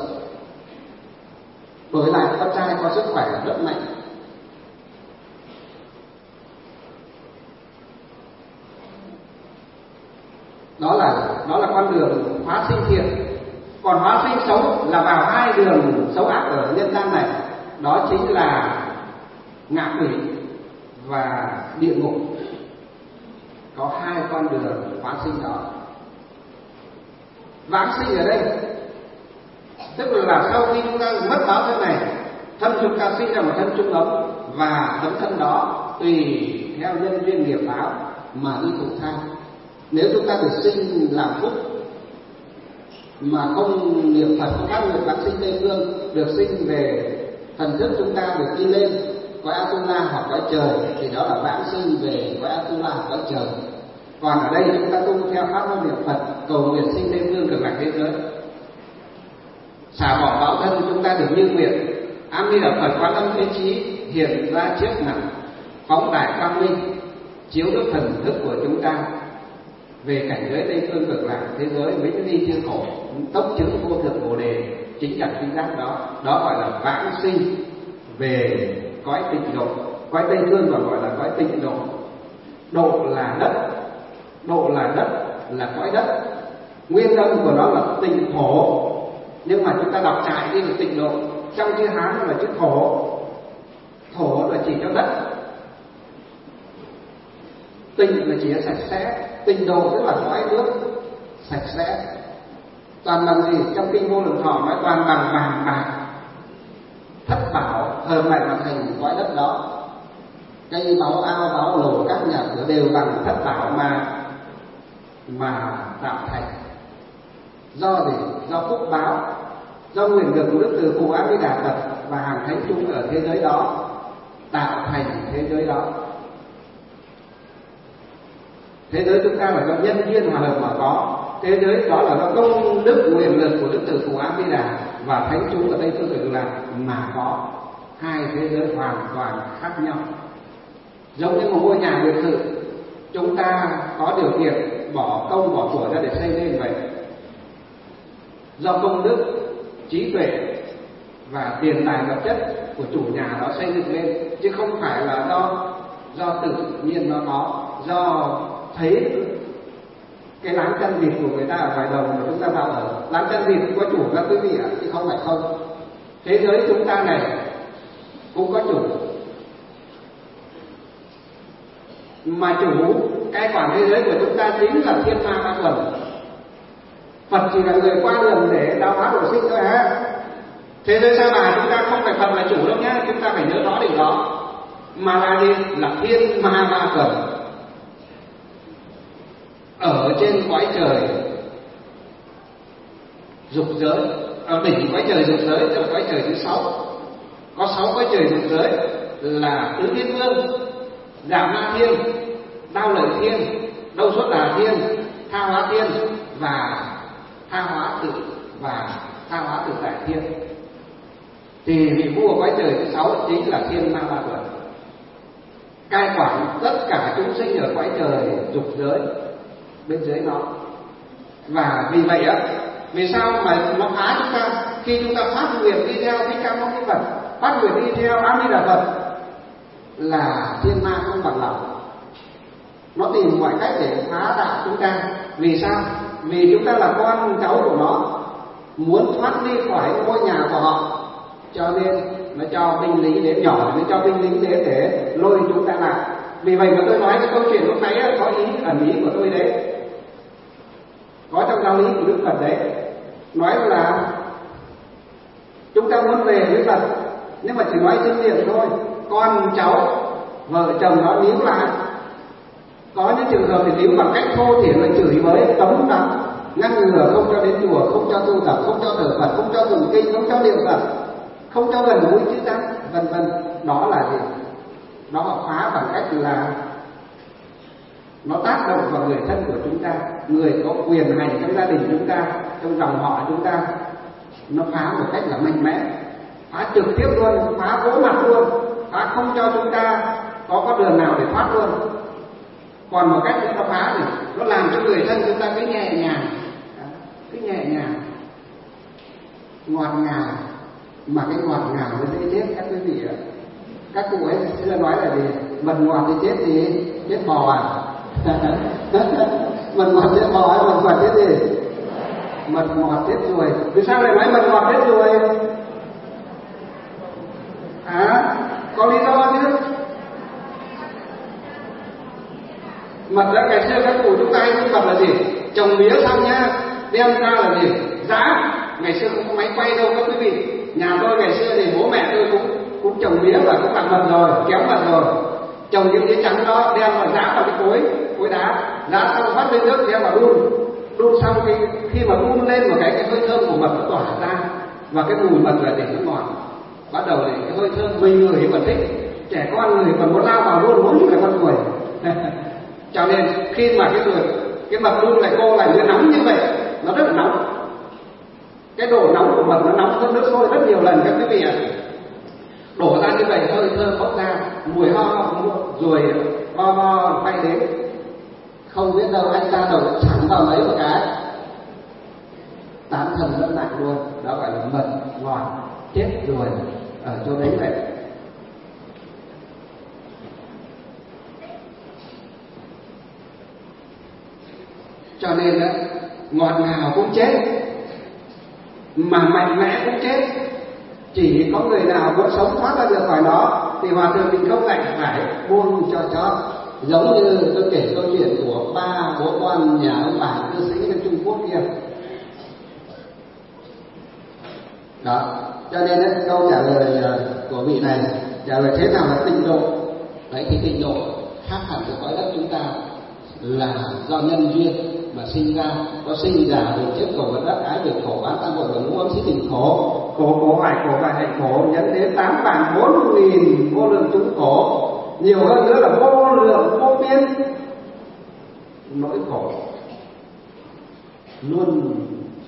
Speaker 2: Đổi lại con trai có sức khỏe rất mạnh. Đó là đó là con đường hóa sinh thiện. Còn hóa sinh xấu là vào hai đường xấu ác ở nhân gian này, đó chính là ngạ quỷ và địa ngục. Có hai con đường hóa sinh đó. Vãng sinh ở đây tức là sau khi chúng ta mất báo thân này, thân chúng ta sinh ra một thân trung ấm, và tấm thân đó tùy theo nhân duyên nghiệp báo mà đi thụ thai. Nếu chúng ta được sinh làm phúc mà không niệm Phật, không phát nguyện vãng sinh Tây Phương, được sinh về thần thức chúng ta được đi lên cõi Atula hoặc cõi trời, thì đó là vãng sinh về cõi Atula hoặc cõi trời. Còn ở đây chúng ta tu theo pháp môn niệm Phật, cầu nguyện sinh Tây Phương cực lạc thế giới, xả bỏ báo thân chúng ta được như nguyện. A Di Đà Phật Quán Âm Thế Chí hiện ra trước mặt, phóng đại quang minh, chiếu nước thần thức của chúng ta về cảnh giới Tây Phương cực lạc thế giới, vĩnh ly chưa khổ, tốc chứng vô thượng bồ đề, chính chặt chính giác đó. Đó gọi là vãng sinh về cõi tịnh độ. Cõi Tây Phương còn gọi là cõi tịnh độ. Độ là đất, độ là đất, là cõi đất. Nguyên âm của nó là tịnh thổ, nhưng mà chúng ta đọc trải đi là tịnh độ. Trong chữ Hán là chữ thổ, thổ là chỉ cho đất, tịnh là chỉ là sạch sẽ. Tịnh độ tức là cõi nước sạch sẽ. Toàn bằng gì? Trong kinh Vô Lượng Thọ nói toàn bằng vàng bạc thất bảo hợp lại mà thành cõi đất đó. Cây báu, ao báu, lồ, các nhà cửa đều bằng thất bảo mà mà tạo thành. Do gì? Do phúc báo, do nguyện lực của Đức Từ Phụ A Di Đà Phật và hàng thánh chúng ở thế giới đó tạo thành thế giới đó. Thế giới chúng ta là do nhân duyên hòa hợp mà có. Thế giới đó là do công đức nguyện lực của Đức Từ Phụ A Di Đà và thánh chúng ở Tây Phương cực lạc mà có. Hai thế giới hoàn toàn khác nhau. Giống như một ngôi nhà biệt thự, chúng ta có điều kiện bỏ công bỏ của ra để xây lên vậy. Do công đức, trí tuệ và tiền tài vật chất của chủ nhà đó xây dựng lên, chứ không phải là do do tự nhiên nó có, do thấy cái láng chân vịt của người ta ở ngoài đồng mà chúng ta vào ở. Láng chân vịt có chủ các quý vị ạ, chứ không phải không. Thế giới chúng ta này cũng có chủ, mà chủ cai quản thế giới của chúng ta chính là thiên ma ma quần. Phật chỉ là người qua đường để đào hóa độ sinh thôi ha. Thế giới Sa Bà chúng ta không phải Phật là chủ đâu nhá, chúng ta phải nhớ rõ điều đó. Mà là gì? Là thiên ma ma quần. Ở trên cõi trời dục giới, ở đỉnh cõi trời dục giới, tức là cõi trời thứ sáu. Có sáu cõi trời dục giới là Tứ Thiên Vương, Dạ Ma Thiên, Đao Lợi Thiên, Đâu Xuất Đà Thiên, Tha Hóa Thiên và Tha Hóa Tự và Tha Hóa Tự Tại Thiên. Thì vị vua cõi trời thứ sáu chính là thiên ma ma quần, cai quản tất cả chúng sinh ở cõi trời dục giới bên dưới nó. Và vì vậy á, vì sao mà nó phá chúng ta? Khi chúng ta phát nguyện đi theo Thích Ca Mâu Ni Phật, phát nguyện đi theo A Di Đà Phật, là thiên ma không bằng lòng, nó tìm mọi cách để phá đạo chúng ta. Vì sao? Vì chúng ta là con cháu của nó, muốn thoát đi khỏi ngôi nhà của họ, cho nên nó cho binh lính đến, nhỏ nó cho binh lính đến để lôi chúng ta lại. Vì vậy mà tôi nói cái câu chuyện lúc nãy có ý ẩn ý của tôi đấy, có trong giáo lý của Đức Phật đấy, nói là chúng ta muốn về với Phật, nhưng mà chỉ nói trên miệng thôi. Con cháu vợ chồng nó níu lại, có những trường hợp thì níu bằng cách thô thiển là chửi bới, tống đập, ngăn ngừa không cho đến chùa, không cho tu tập, không cho thờ Phật, không cho tụng kinh, không cho niệm Phật, không cho gần gũi chư tăng, vân vân. Đó là gì? Nó phá bằng cách là nó tác động vào người thân của chúng ta, người có quyền hành trong gia đình chúng ta, trong dòng họ chúng ta. Nó phá một cách là mạnh mẽ, phá trực tiếp luôn, phá vỗ mặt luôn, phá không cho chúng ta có con đường nào để thoát luôn. Còn một cách nó phá thì nó làm cho người thân chúng ta cứ nhẹ nhàng, cứ nhẹ nhàng, ngọt ngào. Mà cái ngọt ngào nó dễ chết các quý vị ạ. Các cụ ấy xưa nói là gì? Mật ngọt thì chết gì? Chết bò à? Mật ngọt tiết bò hay mật ngọt tiết gì? Mật ngọt tiết ruồi. Vì sao lại nói mật ngọt tiết ruồi? À, có lý do chứ. Mật đã ngày xưa các cụ chúng ta hay mật là gì? Trồng mía xong nhá, đem ra là gì? Giá. Ngày xưa không có máy quay đâu các quý vị. Nhà tôi ngày xưa thì bố mẹ tôi cũng cũng trồng mía và cũng làm mật rồi, kéo mật rồi. Trồng những mía trắng đó đem vào giá vào cái cối, cối đá, giá xong vắt lên nước đem vào đun. Đun xong khi khi mà đun lên một cái cái hơi thơm của mật nó tỏa ra và cái mùi mật là để nó ngọt. Bắt đầu thì cái hơi thơm mình người thì còn thích, trẻ con người còn muốn lao vào luôn, muốn cái con người. Cho nên khi mà cái người cái mật đun lại cô lại nó nóng như vậy, nó rất là nóng. Cái độ nóng của mật nó nóng hơn nước sôi rất nhiều lần các quý vị ạ. Đổ ra như vậy hơi thơm bốc ra, mùi ho ho rồi ho ho bay đến. Không biết đâu anh ta đầu chẳng vào lấy một cái tán thần rất nặng luôn. Đó gọi là mật ngọt chết rồi ở chỗ đấy vậy. Cho nên đó, ngọt ngào cũng chết, mà mạnh mẽ cũng chết. Chỉ có người nào muốn sống thoát ra được khỏi nó thì Hòa Thượng Tịnh Không lại phải buông cho chó. Giống như tôi kể câu chuyện của ba bố con nhà ông bà cư sĩ bên Trung Quốc kia. Đó, cho nên đấy, câu trả lời của vị này trả lời thế nào là tịnh độ. Đấy thì tịnh độ khác hẳn với cõi đất chúng ta là do nhân duyên mà sinh ra, có sinh già được chết cầu vật đất ái được khổ bán tam hội và ngũ âm xí tình khổ, khổ khổ hoại khổ và hạnh khổ dẫn đến tám vạn bốn nghìn vô lượng chúng khổ, nhiều hơn nữa là vô lượng vô biên nỗi khổ luôn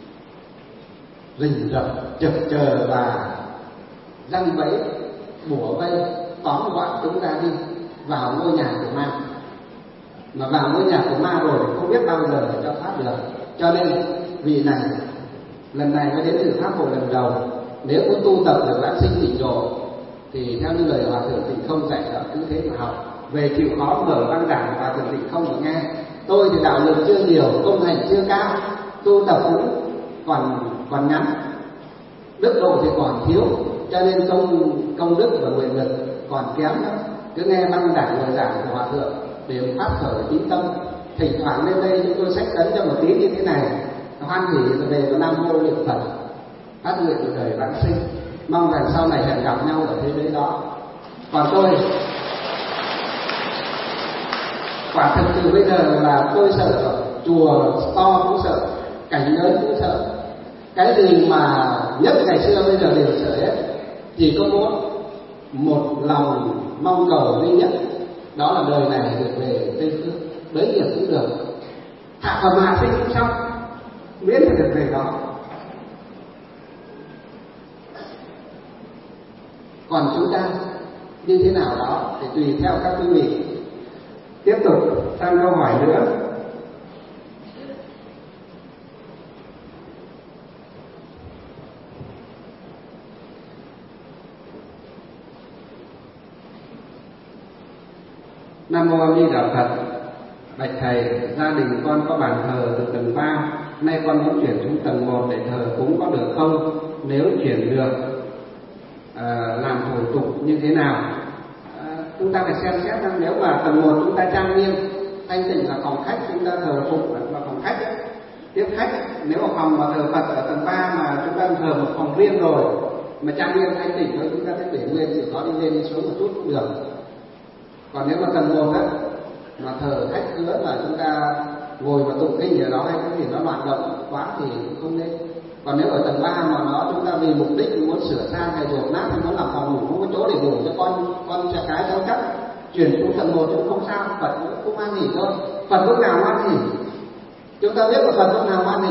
Speaker 2: rình rập chực chờ và răng bẫy bủa vây tóm gọn chúng ta đi vào ngôi nhà của ma. Mà vào ngôi nhà của ma rồi không biết bao giờ để cho thoát được. Cho nên vị này lần này mới đến từ Pháp Hội lần đầu. Nếu muốn tu tập được vãng sinh tịnh độ thì theo như lời Hòa Thượng Tịnh Không dạy là cứ thế mà học. Về chịu khó mở băng giảng Hòa Thượng Tịnh Không mà nghe. Tôi thì đạo lực chưa nhiều, công hành chưa cao, tu tập cũng còn còn ngắn, đức độ thì còn thiếu, cho nên công công đức và nguyện lực còn kém lắm. Cứ nghe băng giảng lời giảng của Hòa Thượng để phát khởi tín tâm. Thỉnh thoảng lên đây chúng tôi sách ấn cho một tí như thế này, hoan hỉ về cái Nam Mô Niệm Phật, phát nguyện cuộc đời vãng sinh, mong rằng sau này hẹn gặp nhau ở thế giới đó. Còn tôi quả thực từ bây giờ là tôi sợ chùa to cũng sợ, cảnh lớn cũng sợ, cái gì mà nhất ngày xưa bây giờ đều sợ hết. Chỉ có mỗi một lòng mong cầu duy nhất, đó là đời này được về Tây Phương, đấy nghiệp cũng được, hạ phẩm hạ sinh cũng xong, miễn là được về đó. Còn chúng ta như thế nào đó thì tùy theo các quý vị. Tiếp tục sang câu hỏi nữa. Nam Mô A Di Đà Phật. Bạch thầy, gia đình con có bàn thờ từ tầng ba, nay con muốn chuyển xuống tầng một để thờ cúng có được không? Nếu chuyển được, à, làm thủ tục như thế nào? À, chúng ta phải xem xét rằng nếu mà tầng một chúng ta trang nghiêm, thanh tịnh là phòng khách, chúng ta thờ phụng là phòng khách, tiếp khách. Nếu mà phòng mà thờ Phật ở tầng ba mà chúng ta thờ một phòng riêng rồi mà trang nghiêm thanh tịnh thôi, chúng ta phải để nguyên, chỉ có đi lên đi xuống một chút cũng được. Còn nếu mà tầng một á mà thờ khách nữa mà chúng ta ngồi và tụng kinh ở đó hay cái gì nó loạn động quá thì cũng không nên. Còn nếu ở tầng ba mà nó chúng ta vì mục đích muốn sửa sang hay dột nát hay muốn làm phòng ngủ không có chỗ để ngủ cho con con trẻ cái cháu chắc, chuyển xuống tầng một cũng không sao, Phật cũng không ăn gì thôi. Phật lúc nào ăn gì? Chúng ta biết là Phật lúc nào ăn gì?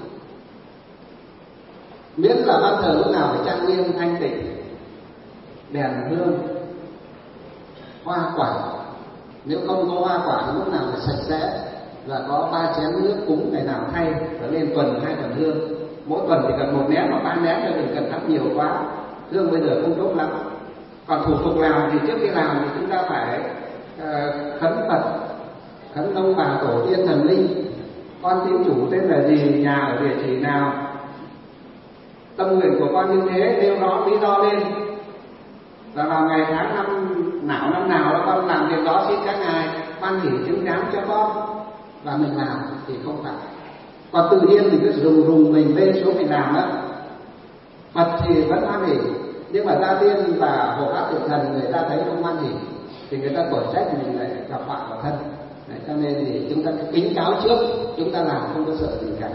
Speaker 2: Miễn là ban thờ lúc nào phải trang nghiêm thanh tịnh, đèn hương, hoa quả. Nếu không có hoa quả thì lúc nào phải sạch sẽ, và có ba chén nước cúng ngày nào thay, và lên tuần hai tuần hương. Mỗi tuần thì cần một nén hoặc ba nén, cho đừng cần thắp nhiều quá, hương bây giờ không tốt lắm. Còn thủ tục làm thì trước khi làm thì chúng ta phải uh, khấn Phật, khấn ông bà tổ tiên thần linh, con tín chủ tên là gì, nhà ở địa chỉ nào, tâm nguyện của con như thế, nêu rõ lý do lên, và vào ngày tháng năm nào năm nào đó con làm việc đó, xin các ngài ban hỷ chứng giám cho con, và mình làm thì không phải. Còn tự nhiên mình cứ dùng rùng mình lên xuống mình làm đó, Phật thì vẫn hoan hỷ, nhưng mà gia tiên và hộ pháp tử thần người ta thấy không hoan hỷ thì người ta quở trách mình lại gặp họa vào thân. Đấy, cho nên thì chúng ta kính cáo trước, chúng ta làm không có sợ gì cả.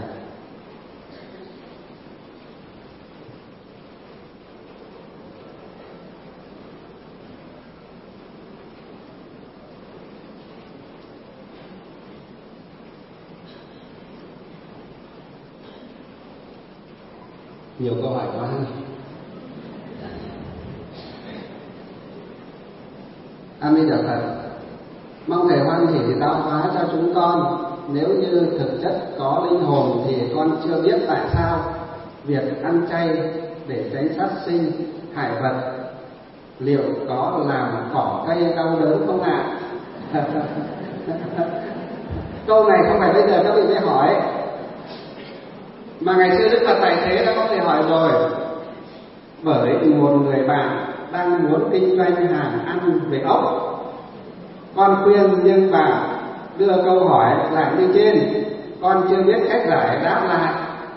Speaker 2: Nhiều câu hỏi quá. A Di Đà Phật. Mong thầy hoan hỷ giáo hóa cho chúng con. Nếu như thực chất có linh hồn thì con chưa biết tại sao việc ăn chay để tránh sát sinh hại vật liệu có làm cỏ cây đau đớn không ạ? À? Câu này không phải bây giờ các vị mới hỏi, mà ngày xưa Đức Phật Tại Thế đã có thể hỏi rồi. Bởi một người bạn đang muốn kinh doanh hàng ăn về ốc, con khuyên nhưng bà đưa câu hỏi lại như trên, con chưa biết cách giải đáp lại.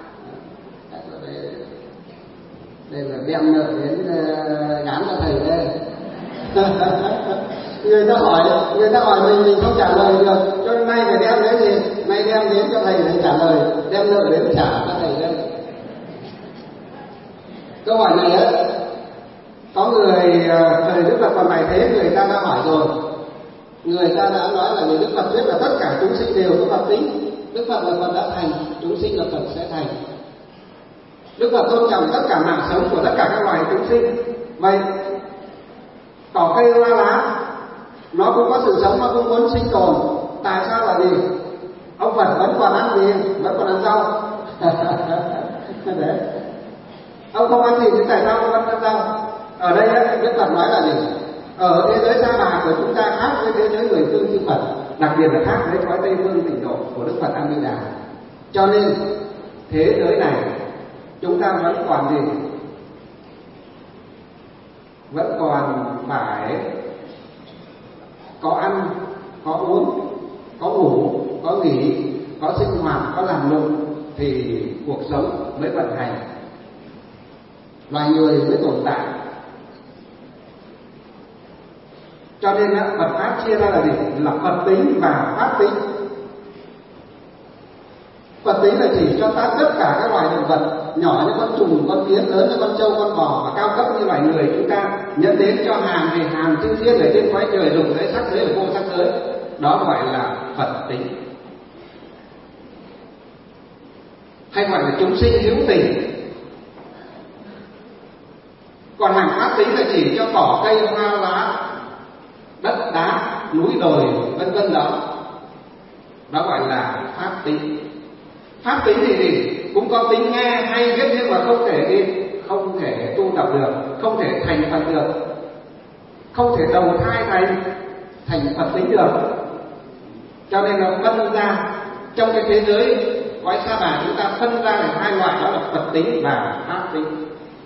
Speaker 2: Đây là đem nợ đến gán cho thầy đây. Người ta hỏi, người ta hỏi mình mình không trả lời được, cho nên nay phải đem đến gì? Nay đem đến cho thầy để trả lời, đem nợ đến trả cho thầy đây. Câu hỏi này á, có người thời Đức Phật còn Tại Thế người ta đã hỏi rồi. Người ta đã nói là người Đức Phật biết là tất cả chúng sinh đều có Phật tính. Đức Phật là Phật đã thành, chúng sinh là Phật sẽ thành. Đức Phật tôn trọng tất cả mạng sống của tất cả các loài chúng sinh. Vậy cỏ cây hoa lá nó cũng có sự sống, nó cũng muốn sinh tồn. Tại sao là gì? Ông Phật vẫn còn ăn gì? Vẫn còn ăn rau. Đấy. Ông không ăn gì thì tại sao ông vẫn ăn rau? Ở đây Đức Phật nói là gì? Ở thế giới sa bà của chúng ta khác với thế giới người phương chư Phật, đặc biệt là khác với cõi Tây Phương Tịnh Độ của Đức Phật A Di Đà. Cho nên thế giới này chúng ta vẫn còn gì? Vẫn còn phải có ăn, có uống, có ngủ, có nghỉ, có sinh hoạt, có làm lụng thì cuộc sống mới vận hành, loài người mới tồn tại. Cho nên Phật Pháp chia ra là gì? Là Phật tính và Pháp tính. Phật tính là chỉ cho ta tất cả các loài động vật, nhỏ như con trùng, con kiến, lớn như con trâu, con bò, và cao cấp như loài người chúng ta nhận đến cho hàng thì hàng chư thiên ở trên cõi trời, dục giới, sắc giới và vô sắc giới. Đó gọi là Phật tính, hay gọi là chúng sinh hữu tình. Còn hàng Pháp tính là chỉ cho cỏ cây hoa lá, đất đá, núi đồi, vân vân đó. Đó gọi là Pháp tính. Pháp tính thì gì? Cũng có tính nghe hay biết, nhưng mà không thể đi, không thể tu tập được, không thể thành Phật được, không thể đầu thai thành thành Phật tính được. Cho nên nó phân ra trong cái thế giới cõi sa bà, chúng ta phân ra thành hai loại, đó là Phật tính và Pháp tính.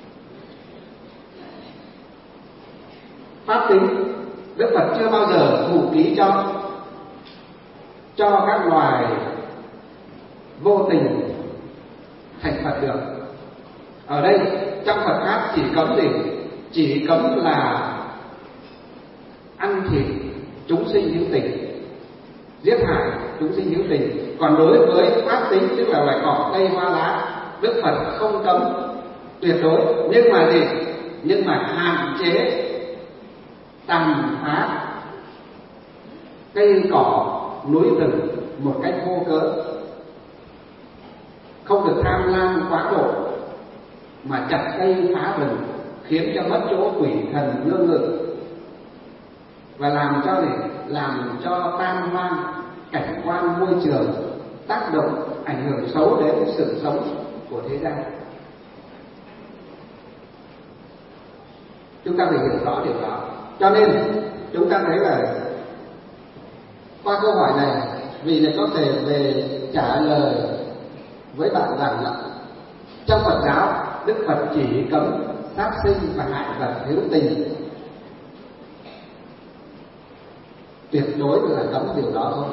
Speaker 2: Pháp tính Đức Phật chưa bao giờ thủ ký cho cho các loài vô tình thành Phật được. Ở đây trong Phật Pháp chỉ cấm gì? Chỉ cấm là ăn thịt chúng sinh hữu tình, giết hại chúng sinh hữu tình. Còn đối với Pháp tính, tức là loài cỏ cây hoa lá, Đức Phật không cấm tuyệt đối, nhưng mà gì? Nhưng mà hạn chế tàn phá cây cỏ núi rừng một cách vô cớ, không được tham lam quá độ mà chặt cây phá rừng, khiến cho mất chỗ quỷ thần nương ngự, và làm cho gì? Làm cho tan hoang cảnh quan môi trường, tác động ảnh hưởng xấu đến sự sống của thế gian. Chúng ta phải hiểu rõ điều đó. Cho nên chúng ta thấy là qua câu hỏi này, vì này có thể về trả lời với bạn rằng là trong Phật giáo Đức Phật chỉ cấm sát sinh và hại vật thiếu tình, tuyệt đối là cấm điều đó thôi.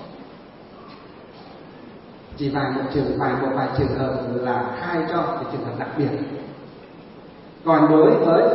Speaker 2: Chỉ vài một trường vài một vài trường hợp là khai cho cái trường hợp đặc biệt. Còn đối với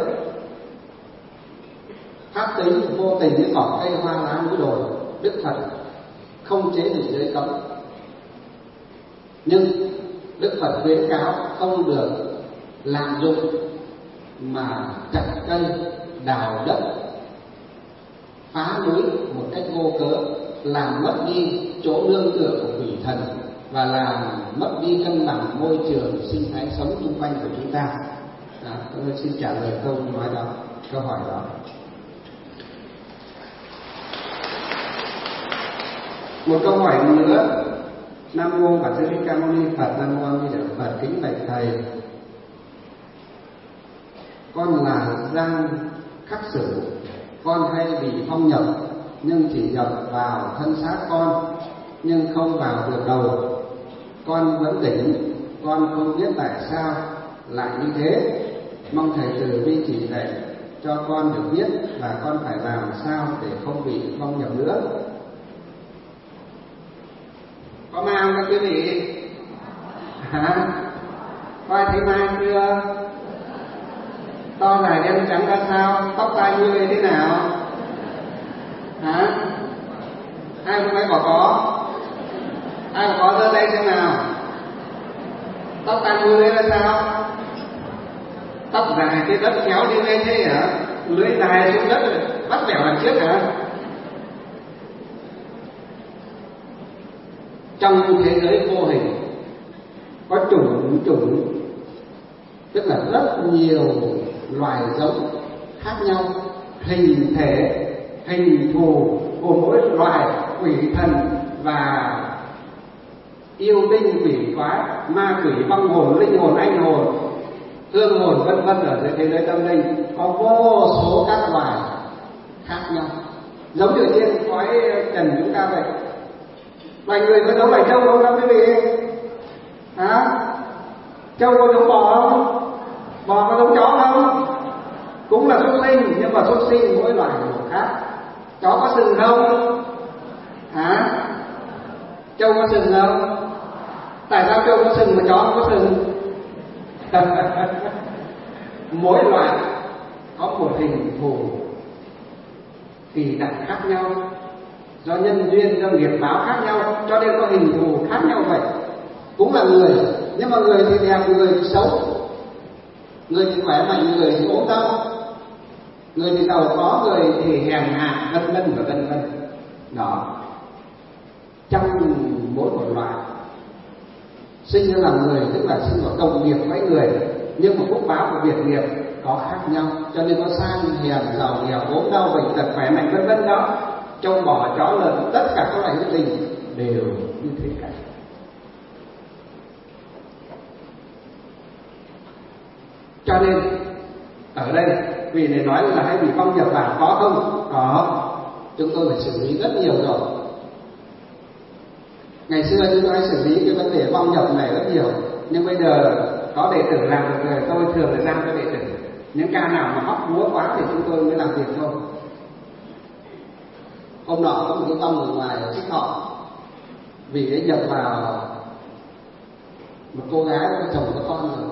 Speaker 2: pháp tính vô tình như cỏ cây hoa lá núi đồi, Đức Phật không chế định giới cấm, nhưng Đức Phật khuyến cáo không được lạm dụng mà chặt cây, đào đất, phá núi một cách vô cớ, làm mất đi chỗ nương tựa của quỷ thần và làm mất đi cân bằng môi trường sinh thái sống xung quanh của chúng ta. Đó, tôi xin trả lời câu nói đó, câu hỏi đó. Một câu hỏi nữa. Nam mô Bản Sư Thích Ca Mâu Ni Phật. Nam mô A Di Đà Phật. Kính bạch thầy, con là Giang Khắc Sử, con hay bị phong nhập nhưng chỉ nhập vào thân xác con nhưng không vào được đầu. Con vẫn tỉnh, con không biết tại sao lại như thế. Mong thầy từ bi chỉ dạy cho con được biết và con phải làm sao để không bị phong nhập nữa. Có ma không các quý vị? Hả? Có ai thấy ma chưa? To dài đen trắng ra sao? Tóc tai như thế nào? Hả? Ai không phải bỏ có? Ai bỏ có giơ tay xem nào? Tóc tai như thế là sao? Tóc dài cái đất kéo đi lên thế hả? Lưỡi dài xuống đất rồi bắt bẻo đằng trước hả? Trong thế giới vô hình có chủng chủng, tức là rất nhiều loài giống khác nhau, hình thể, hình thù của mỗi loài, quỷ thần và yêu tinh quỷ quái, ma quỷ vong hồn, linh hồn, anh hồn, hương hồn vân vân ở dưới thế giới tâm linh có vô số các loài khác nhau, giống như trên cõi trần chúng ta vậy. Loài người có giống loài trâu không các quý vị? Hả? Trâu có giống bò không? Bò có giống chó không? Cũng là xuất sinh, nhưng mà xuất sinh mỗi loài một khác. Chó có sừng không? Hả? Trâu có sừng không? Tại sao trâu có sừng mà chó không có sừng? Mỗi loài có một hình thù kỳ đặc khác nhau, do nhân duyên, do nghiệp báo khác nhau, cho nên có hình thù khác nhau vậy. Cũng là người, nhưng mà người thì đẹp, người thì xấu, người thì khỏe mạnh, người thì ốm đau, người thì giàu có, người thì hèn hạ, vân vân và vân vân. Đó, trong mỗi một loại sinh ra làm người, tức là sinh vào đồng nghiệp với người, nhưng mà phúc báo của biệt nghiệp có khác nhau, cho nên có sang hèn, giàu nghèo, ốm đau, bệnh tật, khỏe mạnh vân vân đó. Trâu bò chó lợn, tất cả các loài hữu tình đều như thế cả. Cho nên ở đây vì này nói là hay bị phong nhập vào, có không? Có. Chúng tôi phải xử lý rất nhiều rồi. Ngày xưa chúng tôi hay xử lý cái vấn đề phong nhập này rất nhiều, nhưng bây giờ có đệ tử làm được rồi, tôi thường là giao cho đệ tử. Những ca nào mà hóc búa quá thì chúng tôi mới làm việc thôi. Hôm nọ có một cái vong ở ngoài ở Trích Thọ, vì ấy nhập vào một cô gái có chồng có con rồi,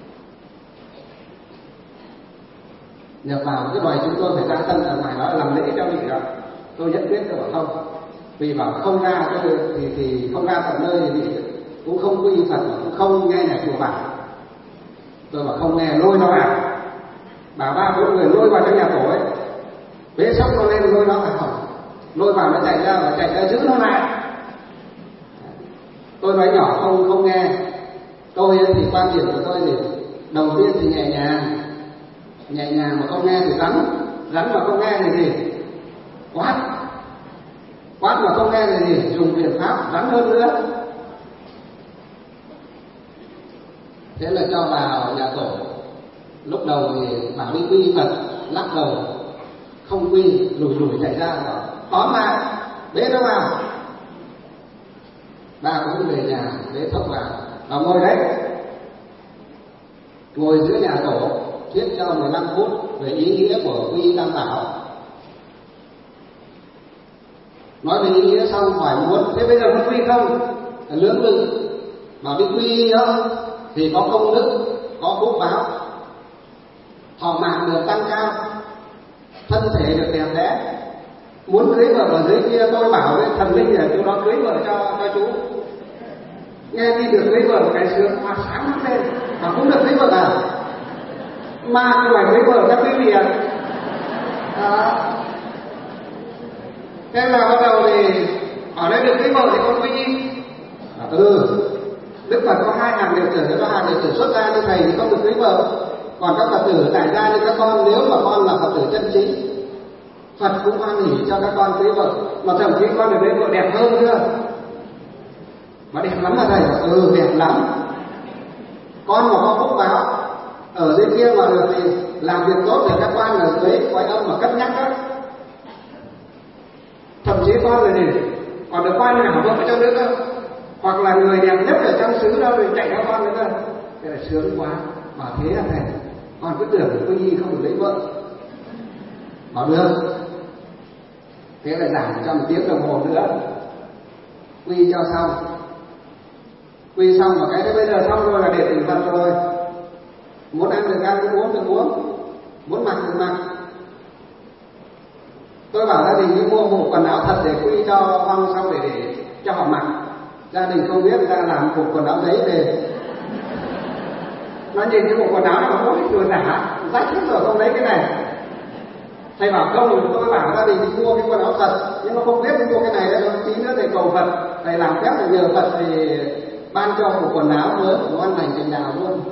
Speaker 2: nhập vào cái loài chúng tôi phải ra sân ở ngoài đó làm lễ cho vị đó. Tôi nhất quyết tôi bảo không, vì bảo không ra tôi thì thì không ra tận nơi thì cũng không quy Phật, cũng không nghe nhạc chùa bảo. Tôi bảo không nghe, lôi nó vào, bảo ba bốn người lôi vào trong nhà tổ ấy, bế sóc nó lên lôi nó vào phòng, lôi vào nó chạy ra và chạy ra giữ nó lại. Tôi nói nhỏ không không nghe. Tôi thì quan điểm của tôi thì đầu tiên thì nhẹ nhàng, nhẹ nhàng mà không nghe thì rắn, rắn mà không nghe thì gì? Quát, quát mà không nghe thì gì? Dùng biện pháp rắn hơn nữa. Thế là cho vào nhà tổ. Lúc đầu thì bảo đi quy Phật, lắc đầu không quy, lùi lùi chạy ra, bảo tóm lại bế nó vào. ba cũng về nhà để thốc vào và ngồi đấy, ngồi giữa nhà tổ thuyết cho mười lăm phút về ý nghĩa của quy y tam bảo. Nói về ý nghĩa xong hỏi muốn thế bây giờ muốn quy không? Lưỡng lự mà bị quy đó thì có công đức, có phúc báo, thọ mạng được tăng cao, thân thể được đẹp đẽ. Muốn cưới vợ ở dưới kia tôi bảo với thần linh ở chỗ đó cưới vợ cho cho chú. Nghe đi được cưới vợ một cái sướng hoa sáng lắm lên mà cũng được cưới vợ à? Mà không phải cưới vợ các quý vị ạ. À, thế là bắt đầu thì ở đây được cưới vợ thì con quy y. À, ừ, Đức Phật có hai hàng đệ tử, có hàng đệ tử xuất gia như thầy thì không được cưới vợ. Còn các Phật tử tại gia như các con, nếu mà con là Phật tử chân chính, Phật cũng hoan hỉ cho các con cưới vợ, mà thậm chí con được lấy vợ đẹp hơn nữa. Mà đẹp lắm là thầy, ừ đẹp lắm. Con mà có phúc báo ở dưới kia mà được thì làm việc tốt để các quan ở dưới quái âm mà cất nhắc đó. Thậm chí con rồi thì còn được quan nào vợ cho nữa cơ, hoặc là người đẹp nhất ở trong xứ đâu rồi chạy theo con nữa cơ. Thế là sướng quá. Mà thế là thầy, con cứ tưởng là quy y không được lấy vợ. Bảo được. Thế là giảm cho một tiếng đồng hồ nữa, quy cho xong. Quy xong một cái thế bây giờ xong rồi là đệ tử Phật rồi. Muốn ăn được ăn, muốn uống được uống, muốn mặc được mặc. Tôi bảo gia đình đi mua bộ quần áo thật để quy cho Phong xong để, để cho họ mặc. Gia đình không biết, người ta làm bộ quần áo giấy về. Nó nhìn cái bộ quần áo này mà mỗi người giả, rách hết rồi không lấy cái này. Thầy bảo không, tôi bảo gia đình đi mua cái quần áo thật, nhưng mà không biết đi mua cái này đấy, tí nữa thầy cầu Phật, thầy làm phép để nhờ Phật thì ban cho một quần áo mới, ngon lành cành đào luôn.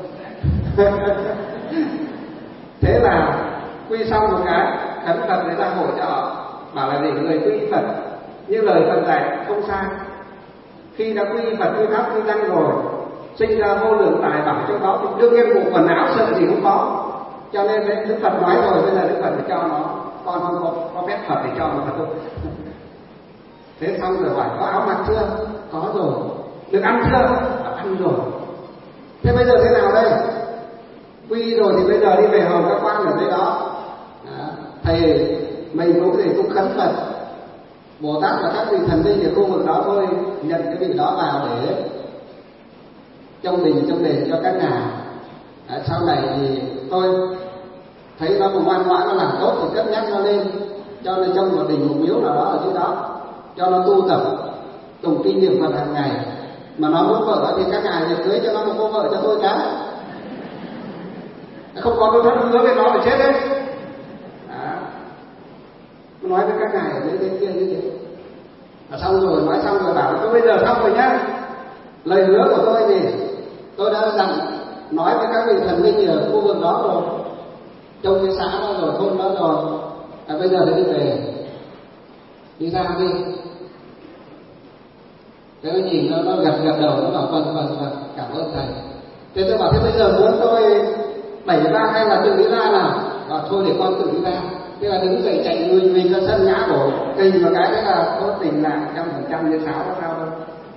Speaker 2: Thế là quy xong một cái, khấn Phật để ra hội cho họ, bảo là để người quy Phật như lời Phật dạy không sai. Khi đã quy Phật quy pháp quy danh rồi, sinh ra vô lượng tài bảo trong đó thì đương nhiên bộ quần áo sợ gì cũng có. Cho nên đấy, Đức Phật nói rồi, bây giờ Đức Phật phải cho nó, con không có, có phép Phật thì cho nó Phật thôi. Thế xong rồi hỏi có áo mặc chưa? Có rồi. Được ăn chưa? Đã ăn rồi. Thế bây giờ thế nào đây? Quy rồi thì bây giờ đi về hầu các quan ở đây đó. Đó. Thầy mình cũng thì cũng khấn Phật, Bồ Tát và các vị thần linh ở khu vực đó thôi, nhận cái vị đó vào để trong đình trong đền cho các nhà. À, sau này thì tôi thấy nó cũng ngoan ngoãn, nó làm tốt thì cất nhắc nó lên, cho nó trong một đình một miếu nào đó ở chỗ đó, cho nó tu tập tụng kinh niệm Phật hàng ngày. Mà nó muốn vợ thì các ngài thì cưới cho nó một cô vợ cho tôi cái. Không có tôi thất hứa với nó phải chết đấy. Đó. Nói với các ngài ở dưới bên kia như thế. À, xong rồi nói xong rồi bảo tôi bây giờ xong rồi nhá. Lời hứa của tôi thì tôi đã dặn nói với các vị thần linh ở khu vực đó rồi, trong cái xã đó rồi, thôn đó rồi. À, bây giờ thì đi về, đi ra đi. Thế nó nhìn nó, nó gật gật đầu, nó bảo vâng vâng vâng, cảm ơn thầy. Thế tôi bảo thế bây giờ muốn tôi đẩy ra hay là tự đi ra nào? Bảo thôi để con tự đi ra. Thế là đứng dậy chạy người mình ra sân ngã đổ kinh một cái, thế là có tình là trăm phần trăm như sáo có sao đâu.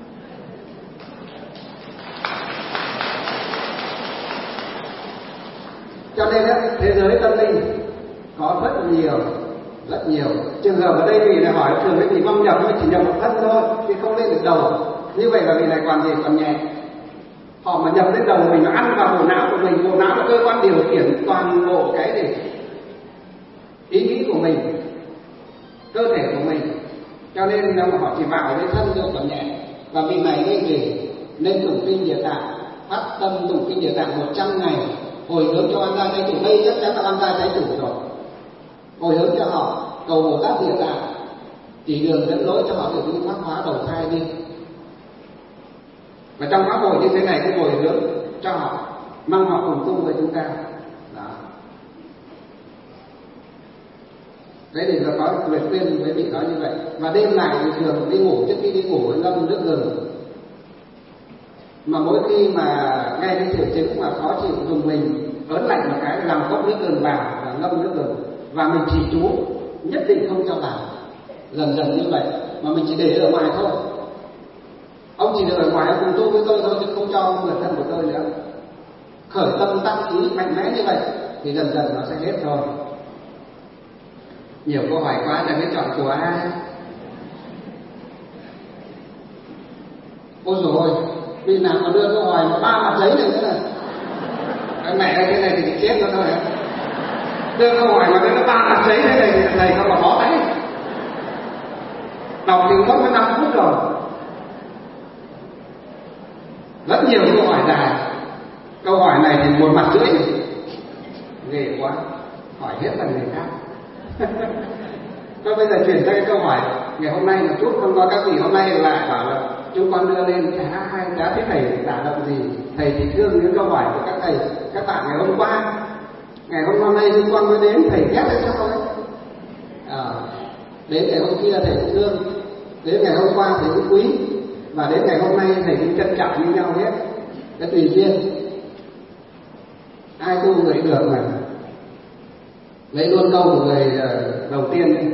Speaker 2: Cho nên á, thế giới tâm linh có rất nhiều, rất nhiều trường hợp. Ở đây vì này hỏi thường cái gì mong nhập mới chỉ nhập một thân thôi, thì không lên được đầu. Như vậy là vì này còn gì, còn nhẹ. Họ mà nhập lên đầu mình, nó ăn vào bộ não của mình. Bộ não là cơ quan điều khiển toàn bộ cái gì ý nghĩ của mình, cơ thể của mình. Cho nên là họ chỉ vào cái thân thôi, còn nhẹ. Và vì này đây thì nên tụng kinh Địa Tạng, phát tâm tụng kinh Địa Tạng một trăm ngày, hồi hướng cho An Gia Thái Chủ. Đây chắc chắn là An Gia Thái Chủ rồi. Hồi hướng cho họ, cầu Bồ Tát Địa Tạng chỉ đường dẫn lối cho họ được những thoát hóa đầu thai đi. Và trong pháp hội như thế này cũng hồi hướng cho họ, mong họ cùng tu với chúng ta. Đó. Đấy thì nó có lời khuyên với vị đó như vậy. Và đêm lại thì thường đi ngủ, trước khi đi ngủ ngâm nước gừng. Mà mỗi khi mà nghe cái triệu chứng mà khó chịu dùng mình ớn lạnh một cái, làm cốc nước gừng vào và ngâm nước gừng, và mình chỉ chú nhất định không cho vào, dần dần như vậy. Mà mình chỉ để ở ngoài thôi. Ông chỉ được ở ngoài cùng tu với tôi thôi, chứ không cho ông mượn thân của tôi nữa. Khởi tâm tăng ý mạnh mẽ như vậy thì dần dần nó sẽ hết thôi. Nhiều câu hỏi quá chẳng biết chọn của ai. Ôi dồi ôi, vì nào mà đưa câu hỏi mà ba mặt giấy này nữa này. Cái mẹ ơi, cái này thì chết nó thôi. Đưa câu hỏi mà đưa nó ba mặt giấy thế này thì thầy không mà bó tay. Đọc thì mất mới năm phút rồi. Rất nhiều câu hỏi dài. Câu hỏi này thì một mặt rưỡi. Ghê quá, hỏi hết là người khác. Thôi bây giờ chuyển sang cái câu hỏi ngày hôm nay một chút, không có các vị hôm nay lại bảo là chúng con đưa lên chả ai chả thấy thầy đả động gì. Thầy chỉ thương những câu hỏi của các thầy, các bạn ngày hôm qua. Ngày hôm nay chúng con mới đến, thầy ghét hay sao đấy? À, đến ngày hôm kia thầy cũng thương, đến ngày hôm qua thầy cũng quý, và đến ngày hôm nay thầy cũng trân trọng như nhau hết. Cái tùy duyên, ai tu người được mà. Lấy luôn câu của người đầu tiên.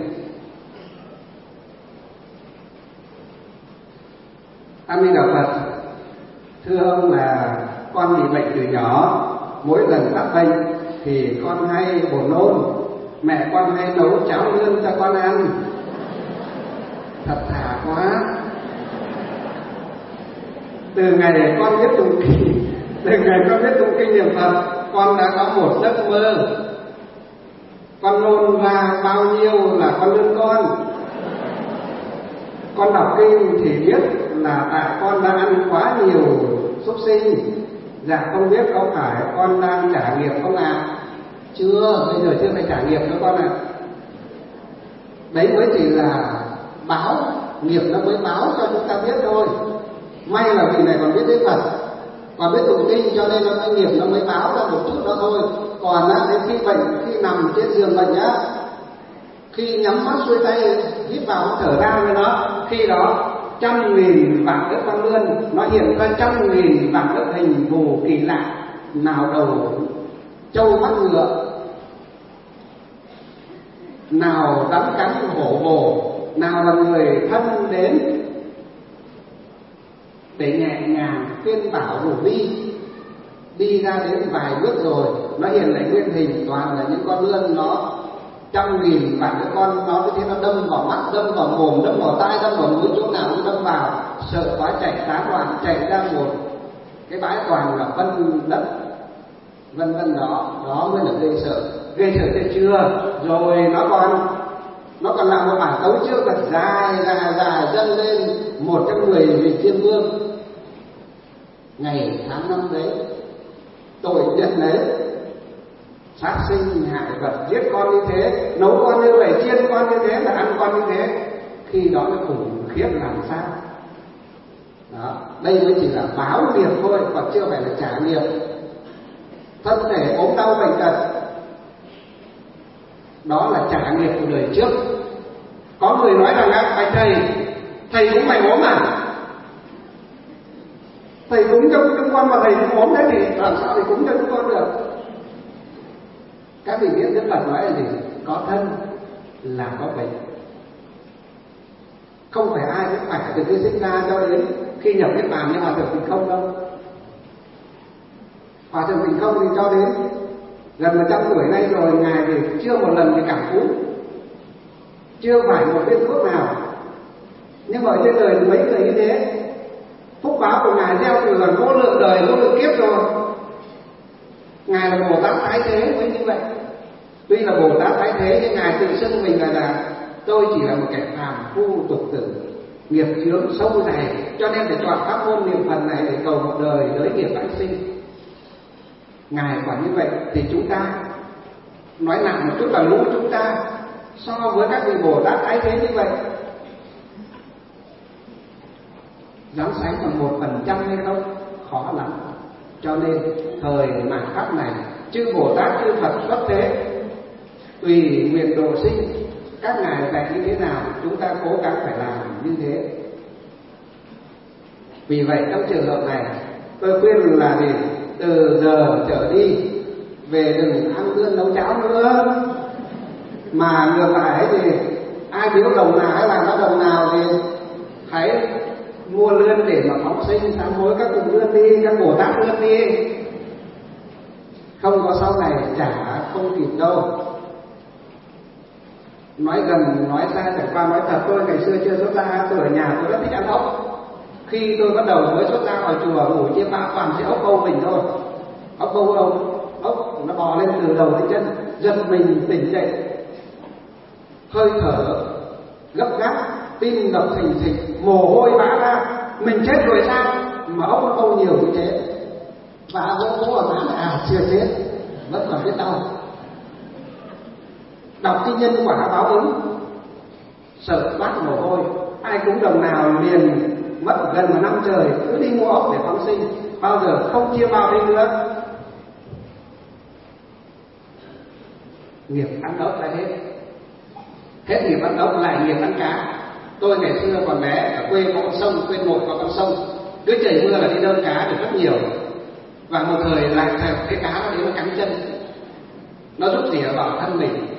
Speaker 2: A Di Đà Phật, thưa ông là con bị bệnh từ nhỏ, mỗi lần phát bệnh thì con hay buồn nôn, mẹ con hay nấu cháo lươn cho con ăn. Thật thà quá. Từ ngày con biết tụng kinh, từ ngày con biết tụng kinh niệm Phật, con đã có một giấc mơ. Con nôn ra bao nhiêu là con lươn con. Con đọc kinh thì biết là tại con đã ăn quá nhiều súc sinh. Dạ không biết có phải con đang trả nghiệp không ạ? À? Chưa, bây giờ chưa phải trả nghiệp nữa con ạ. À. Đấy mới chỉ là báo, nghiệp nó mới báo cho chúng ta biết thôi. May là vị này còn biết đến Phật, còn biết tụng kinh, cho nên nó cái nghiệp nó mới báo ra một chút đó thôi. Còn á, đến khi bệnh, khi nằm trên giường bệnh á, khi nhắm mắt xuôi tay, hít vào thở ra với nó, khi đó trăm nghìn vạn ức con lươn nó hiện ra trăm nghìn vạn ức hình thù kỳ lạ, nào đầu trâu mắt ngựa, nào rắn cắn hổ bồ, nào là người thân đến để nhẹ nhàng khuyên bảo rủ đi. Đi ra đến vài bước rồi nó hiện lại nguyên hình toàn là những con lươn, nó trăm nghìn vạn cái con, nó như thế nó đâm vào mắt, đâm vào mồm, đâm vào tai, đâm vào mũi, chỗ nào cũng đâm vào. Sợ quá chạy tán loạn, chạy ra một cái bãi toàn là phân đất vân vân. Đó đó mới là gây sợ. Gây sợ thấy chưa? Rồi nó còn nó còn làm một bản tấu trước là dài dài dài dâng lên một trăm mười vị thiên vương. Ngày tháng năm đấy, tội nhân đấy, sát sinh hại vật, giết con như thế, nấu con như vậy, chiên con như thế, là ăn con như thế, khi đó nó khủng khiếp làm sao. Đó, đây mới chỉ là báo nghiệp thôi, còn chưa phải là trả nghiệp. Thân thể ốm đau bệnh tật, đó là trả nghiệp của đời trước. Có người nói rằng bạch thầy, thầy cũng phải ốm à? Thầy cúng cho chúng con mà thầy cũng ốm thế thì làm sao thầy cúng cho chúng con được? Các vị biết Đức Phật nói là gì? Có thân là có bệnh. Không phải ai cũng khỏe từ khi sinh ra cho đến khi nhập niết bàn như Hòa Thượng Tịnh Không đâu. Hòa Thượng Tịnh Không thì cho đến gần một trăm tuổi nay rồi, ngài thì chưa một lần thì cảm cúm, chưa phải một viên thuốc nào. Nhưng mà ở trên đời mấy người như thế, phúc báo của ngài gieo từ gần vô lượng đời, vô lượng kiếp rồi. Ngài là Bồ Tát Thái Thế mới như vậy. Tuy là Bồ Tát Thái Thế nhưng ngài tự xưng mình là, là tôi chỉ là một kẻ phàm phu tục tử, nghiệp chướng sâu dày, cho nên để chọn pháp môn niệm Phật này để cầu một đời đới nghiệp tái sinh. Ngài quả như vậy thì chúng ta nói nặng một chút là lũ chúng ta so với các vị Bồ Tát Thái Thế như vậy dám sánh bằng một phần trăm hay không? Khó lắm. Cho nên thời mạt Pháp này, chư Bồ Tát chư Phật xuất thế, tùy nguyện độ sinh, các ngài dạy như thế nào chúng ta cố gắng phải làm như thế. Vì vậy trong trường hợp này tôi khuyên là gì? Từ giờ trở đi về đừng ăn lươn nấu cháo nữa, mà ngược lại thì ai biếu đồng nào hay làm nó đồng nào thì hãy mua lươn để mà sinh sám hối các cụ lướt đi, các Bồ Tát lướt đi, không có sau này trả không kịp đâu. Nói gần nói xa trải qua nói thật, tôi ngày xưa chưa xuất gia, tôi ở nhà tôi rất thích ăn ốc. Khi tôi bắt đầu mới xuất ra khỏi chùa, ngủ chiêm bao toàn chỉ ốc câu mình thôi, ốc câu đâu, ốc nó bò lên từ đầu đến chân, giật mình tỉnh dậy, hơi thở gấp gáp, tim đập thình thịch, mồ hôi vã ra, mình chết rồi sao mà ốc nó câu nhiều như thế. Và vỗ vỗ ở má à chưa chết, vẫn còn biết đau. Đọc cái nhân quả báo ứng, sợ toát mồ hôi, ai cũng đồng nào liền mất gần một năm trời cứ đi mua ốc để phóng sinh, bao giờ không chia bao đi nữa. Nghiệp ăn ốc là hết, hết nghiệp ăn ốc lại nghiệp ăn cá. Tôi ngày xưa còn bé ở quê có con sông, quê nội có con sông, cứ trời mưa là đi đơn cá được rất nhiều. Và một thời lại cái cá nó đến nó cắn chân, nó rút rỉa vào thân mình,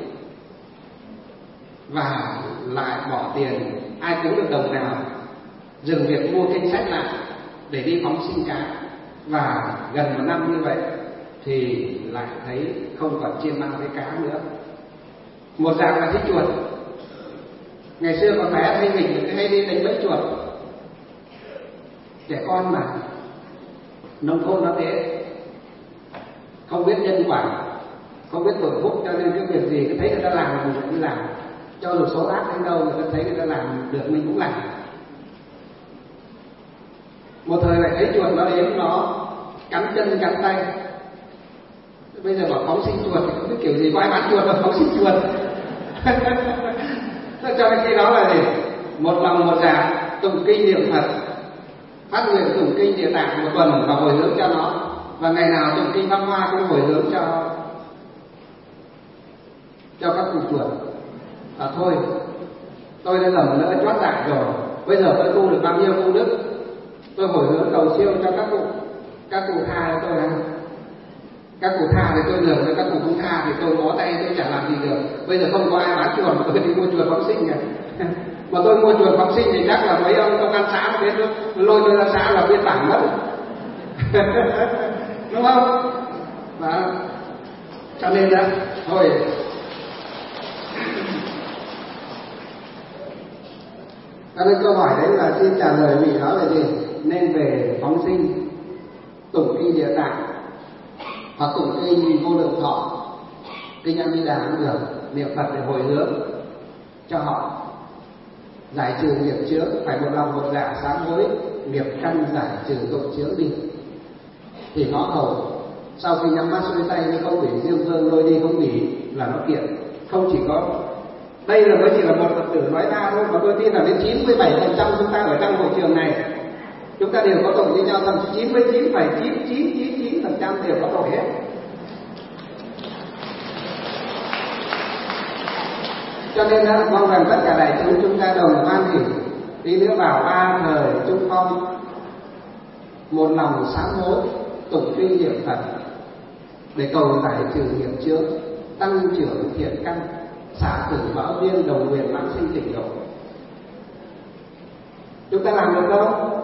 Speaker 2: và lại bỏ tiền, ai cũng được đồng nào, dừng việc mua kinh sách lại để đi phóng sinh cá. Và gần một năm như vậy thì lại thấy không còn chiêm bao với cá nữa. Một dạng là thích chuột. Ngày xưa còn bé thấy mình hay đi đánh bẫy chuột, trẻ con mà nông thôn nó thế, không biết nhân quả, không biết tội phúc, cho nên cái việc gì thấy người ta làm mình cũng đi làm, cho dù xấu ác đến đâu người ta thấy người ta làm được mình cũng làm. Một thời lại thấy chuột nó đến nó cắn chân cắn tay, bây giờ bảo phóng sinh chuột thì không biết kiểu gì, có ai bán chuột mà phóng sinh chuột. Cho nên khi đó là gì? Một lòng một dạ tụng kinh niệm Phật, phát nguyện tụng kinh Địa Tạng một tuần và hồi hướng cho nó, và ngày nào tụng kinh Pháp Hoa cũng hồi hướng cho cho các cụ chuột. À thôi, tôi đã lầm lỡ chót dại rồi, bây giờ tôi tu được bao nhiêu công đức, tôi hồi hướng cầu siêu cho các cụ, các cụ tha cho tôi ăn. Các cụ tha thì tôi được, với các cụ không tha thì tôi bó tay, tôi chả làm gì được. Bây giờ không có ai bán chuột mà tôi đi mua chuột phóng sinh này. Mà tôi mua chuột phóng sinh thì chắc là mấy ông công an xã mà biết lôi tôi ra xã là biên bản mất. Đúng không? Và cho nên đó, thôi cho nên câu hỏi đấy là xin trả lời vị đó là gì? Nên về phóng sinh, tụng kinh Địa Tạng, hoặc tụng kinh Vô Lượng Thọ, kinh A Di Đà cũng được, niệm Phật để hồi hướng cho họ, giải trừ nghiệp chướng, phải một lòng một dạ sám hối, nghiệp căn giải trừ tội chướng đi. Thì nó hầu sau khi nhắm mắt xuôi tay nó không bị diêm vương lôi đi, không bị là nó kiện. Không chỉ có đây là mới chỉ là một Phật tử nói ra thôi, mà tôi tin là đến chín mươi bảy phần trăm chúng ta ở trong hội trường này chúng ta đều có tội với nhau, thậm chí chín mươi chín phẩy chín chín chín chín phần trăm đều có tội hết. Cho nên đó, mong rằng tất cả đại chúng chúng ta đồng hoan hỷ, tí nữa vào ba thời trung phong, một lòng sám hối, tụng kinh niệm Phật để cầu giải trừ nghiệp chướng, tăng trưởng thiện căn, xả tử báo duyên, đồng nguyện mãn sinh tịnh độ. Chúng ta làm được không?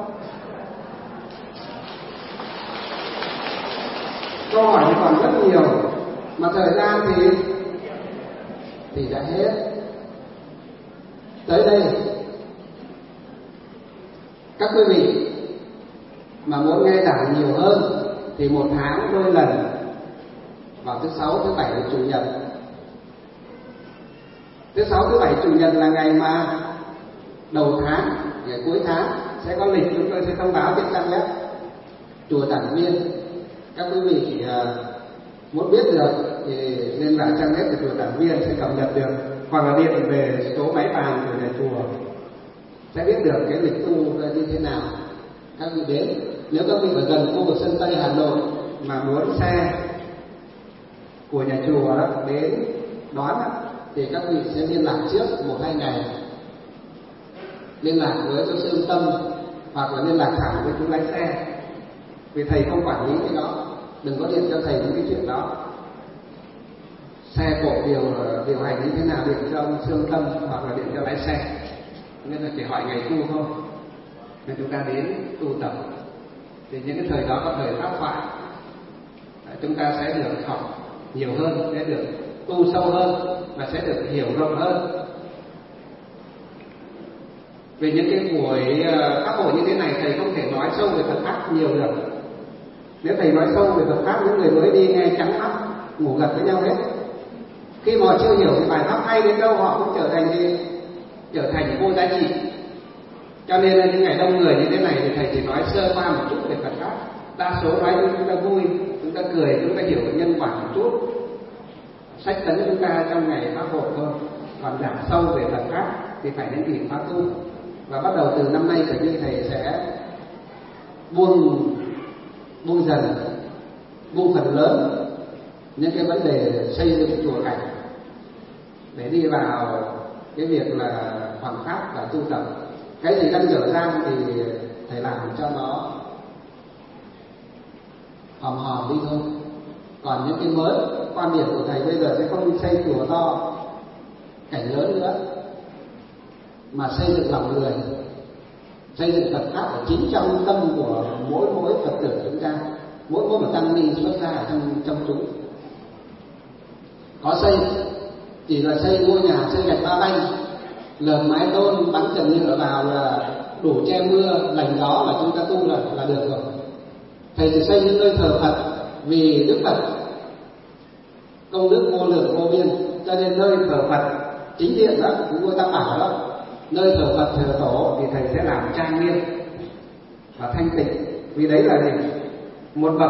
Speaker 2: Câu hỏi thì còn rất nhiều, mà thời gian thì thì đã hết. Tới đây, các quý vị mà muốn nghe giảng nhiều hơn thì một tháng đôi lần, vào thứ sáu, thứ bảy, chủ nhật. Thứ sáu, thứ bảy, chủ nhật là ngày mà đầu tháng, ngày cuối tháng sẽ có lịch, chúng tôi sẽ thông báo trên trang web chùa Giảng Viên. Các quý vị uh, muốn biết được thì lên vào trang web của chùa Giảng Viên sẽ cập nhật được, hoặc là điện về số máy bàn của nhà chùa sẽ biết được cái lịch tu như thế nào. Các vị đến, nếu các vị ở gần khu vực sân Tây Hà Nội mà muốn xe của nhà chùa đó đến đón đó, thì các vị sẽ liên lạc trước một hai ngày, liên lạc với giáo sư Âm Tâm hoặc là liên lạc thẳng với chú lái xe, vì thầy không quản lý cái đó, đừng có điện cho thầy những cái chuyện đó. Xe cộ điều điều hành như thế nào điện cho ông Sư Âm Tâm hoặc là điện cho lái xe, nên là chỉ hỏi ngày tu thôi. nên chúng ta đến tu tập. Thì những cái thời đó có thời pháp thoại, chúng ta sẽ được học nhiều hơn, sẽ được tu sâu hơn và sẽ được hiểu rộng hơn. Vì những cái buổi pháp hội như thế này, thầy không thể nói sâu về Phật pháp nhiều được. Nếu thầy nói sâu về Phật pháp, những người mới đi nghe trắng mắt ngủ gật với nhau hết. Khi mà họ chưa hiểu cái bài pháp hay đến đâu, họ cũng trở thành gì? Trở thành vô giá trị. Cho nên là những ngày đông người như thế này thì thầy chỉ nói sơ qua một chút về Phật pháp. Đa số nói cho chúng ta vui, chúng ta cười, chúng ta hiểu nhân quả một chút, sách tấn chúng ta trong ngày pháp hội thôi. Còn giảng sâu về Phật pháp thì phải đến kỳ pháp tu. Và bắt đầu từ năm nay trở đi thầy sẽ buông buông dần, buông phần lớn những cái vấn đề xây dựng chùa cảnh để đi vào cái việc là hoàn pháp và tu tập. Cái gì đang dở dang thì thầy làm cho nó hòm hòm đi thôi. Còn những cái mới, quan điểm của thầy bây giờ sẽ không đi xây chùa to cảnh lớn nữa, mà xây dựng lòng người, xây dựng Phật pháp ở chính trong tâm của mỗi mỗi Phật tử chúng ta, mỗi mỗi một tăng ni xuất ra ở trong trong chúng. Có xây chỉ là xây ngôi nhà, xây gạch ba banh, lợp mái tôn, bắn trần nhựa vào là đủ che mưa lành gió mà chúng ta tu là là được rồi. Thầy chỉ xây những nơi thờ Phật vì Đức Phật công đức vô lượng vô biên, cho nên nơi thờ Phật chính điện đó, chúng tôi ta bảo đó, nơi thờ Phật thờ tổ thì thầy sẽ làm trang nghiêm và thanh tịnh. Vì đấy là gì? Một bậc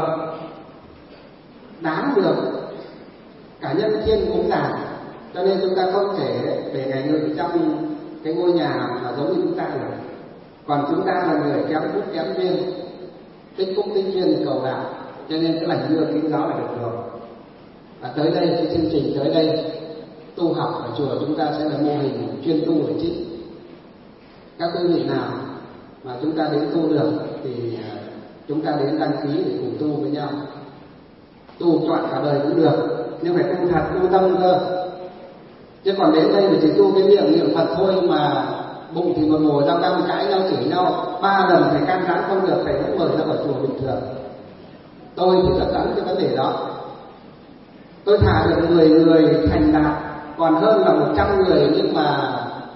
Speaker 2: đáng được cả nhân thiên cúng dường, cho nên chúng ta không thể để ngài ngự trong cái ngôi nhà mà giống như chúng ta được. Còn chúng ta là người kém phúc kém duyên, tích phúc tích duyên cầu đạo, cho nên cái lành mưa kín gió là được rồi. Và tới đây, cái chương trình tới đây tu học ở chùa chúng ta sẽ là mô hình chuyên tu ở chính. Các quý vị nào mà chúng ta đến tu được thì chúng ta đến đăng ký để cùng tu với nhau. Tu trọn cả đời cũng được, nhưng phải tu thật, tu tâm cơ. Chứ còn đến đây thì chỉ tu cái miệng niệm Phật thôi mà bụng thì một ngồi răng răng cãi nhau chửi nhau, ba lần thầy can gián không được, thầy vẫn mời ra khỏi chùa bình thường. Tôi thì rất chắn cái vấn đề đó. Tôi thả được mười người thành đạt còn hơn là một trăm người nhưng mà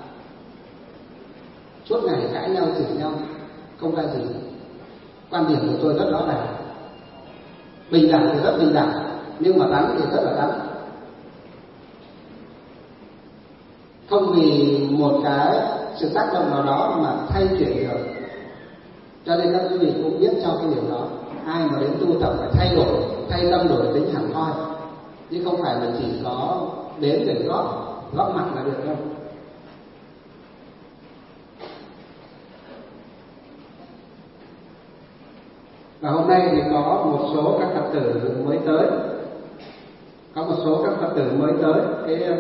Speaker 2: suốt ngày cãi nhau chửi nhau không ra gì. Quan điểm của tôi rất rõ ràng, bình đẳng thì rất bình đẳng, nhưng mà đánh thì rất là đánh. Không vì một cái sự tác động nào đó mà thay chuyển được. Cho nên các quý vị cũng biết cho cái điều đó. Ai mà đến tu tập phải thay đổi, thay tâm đổi tính hẳn hoi, chứ không phải là chỉ có đến để góp góp mặt là được đâu. Và hôm nay thì có một số các Phật tử mới tới, có một số các Phật tử mới tới cái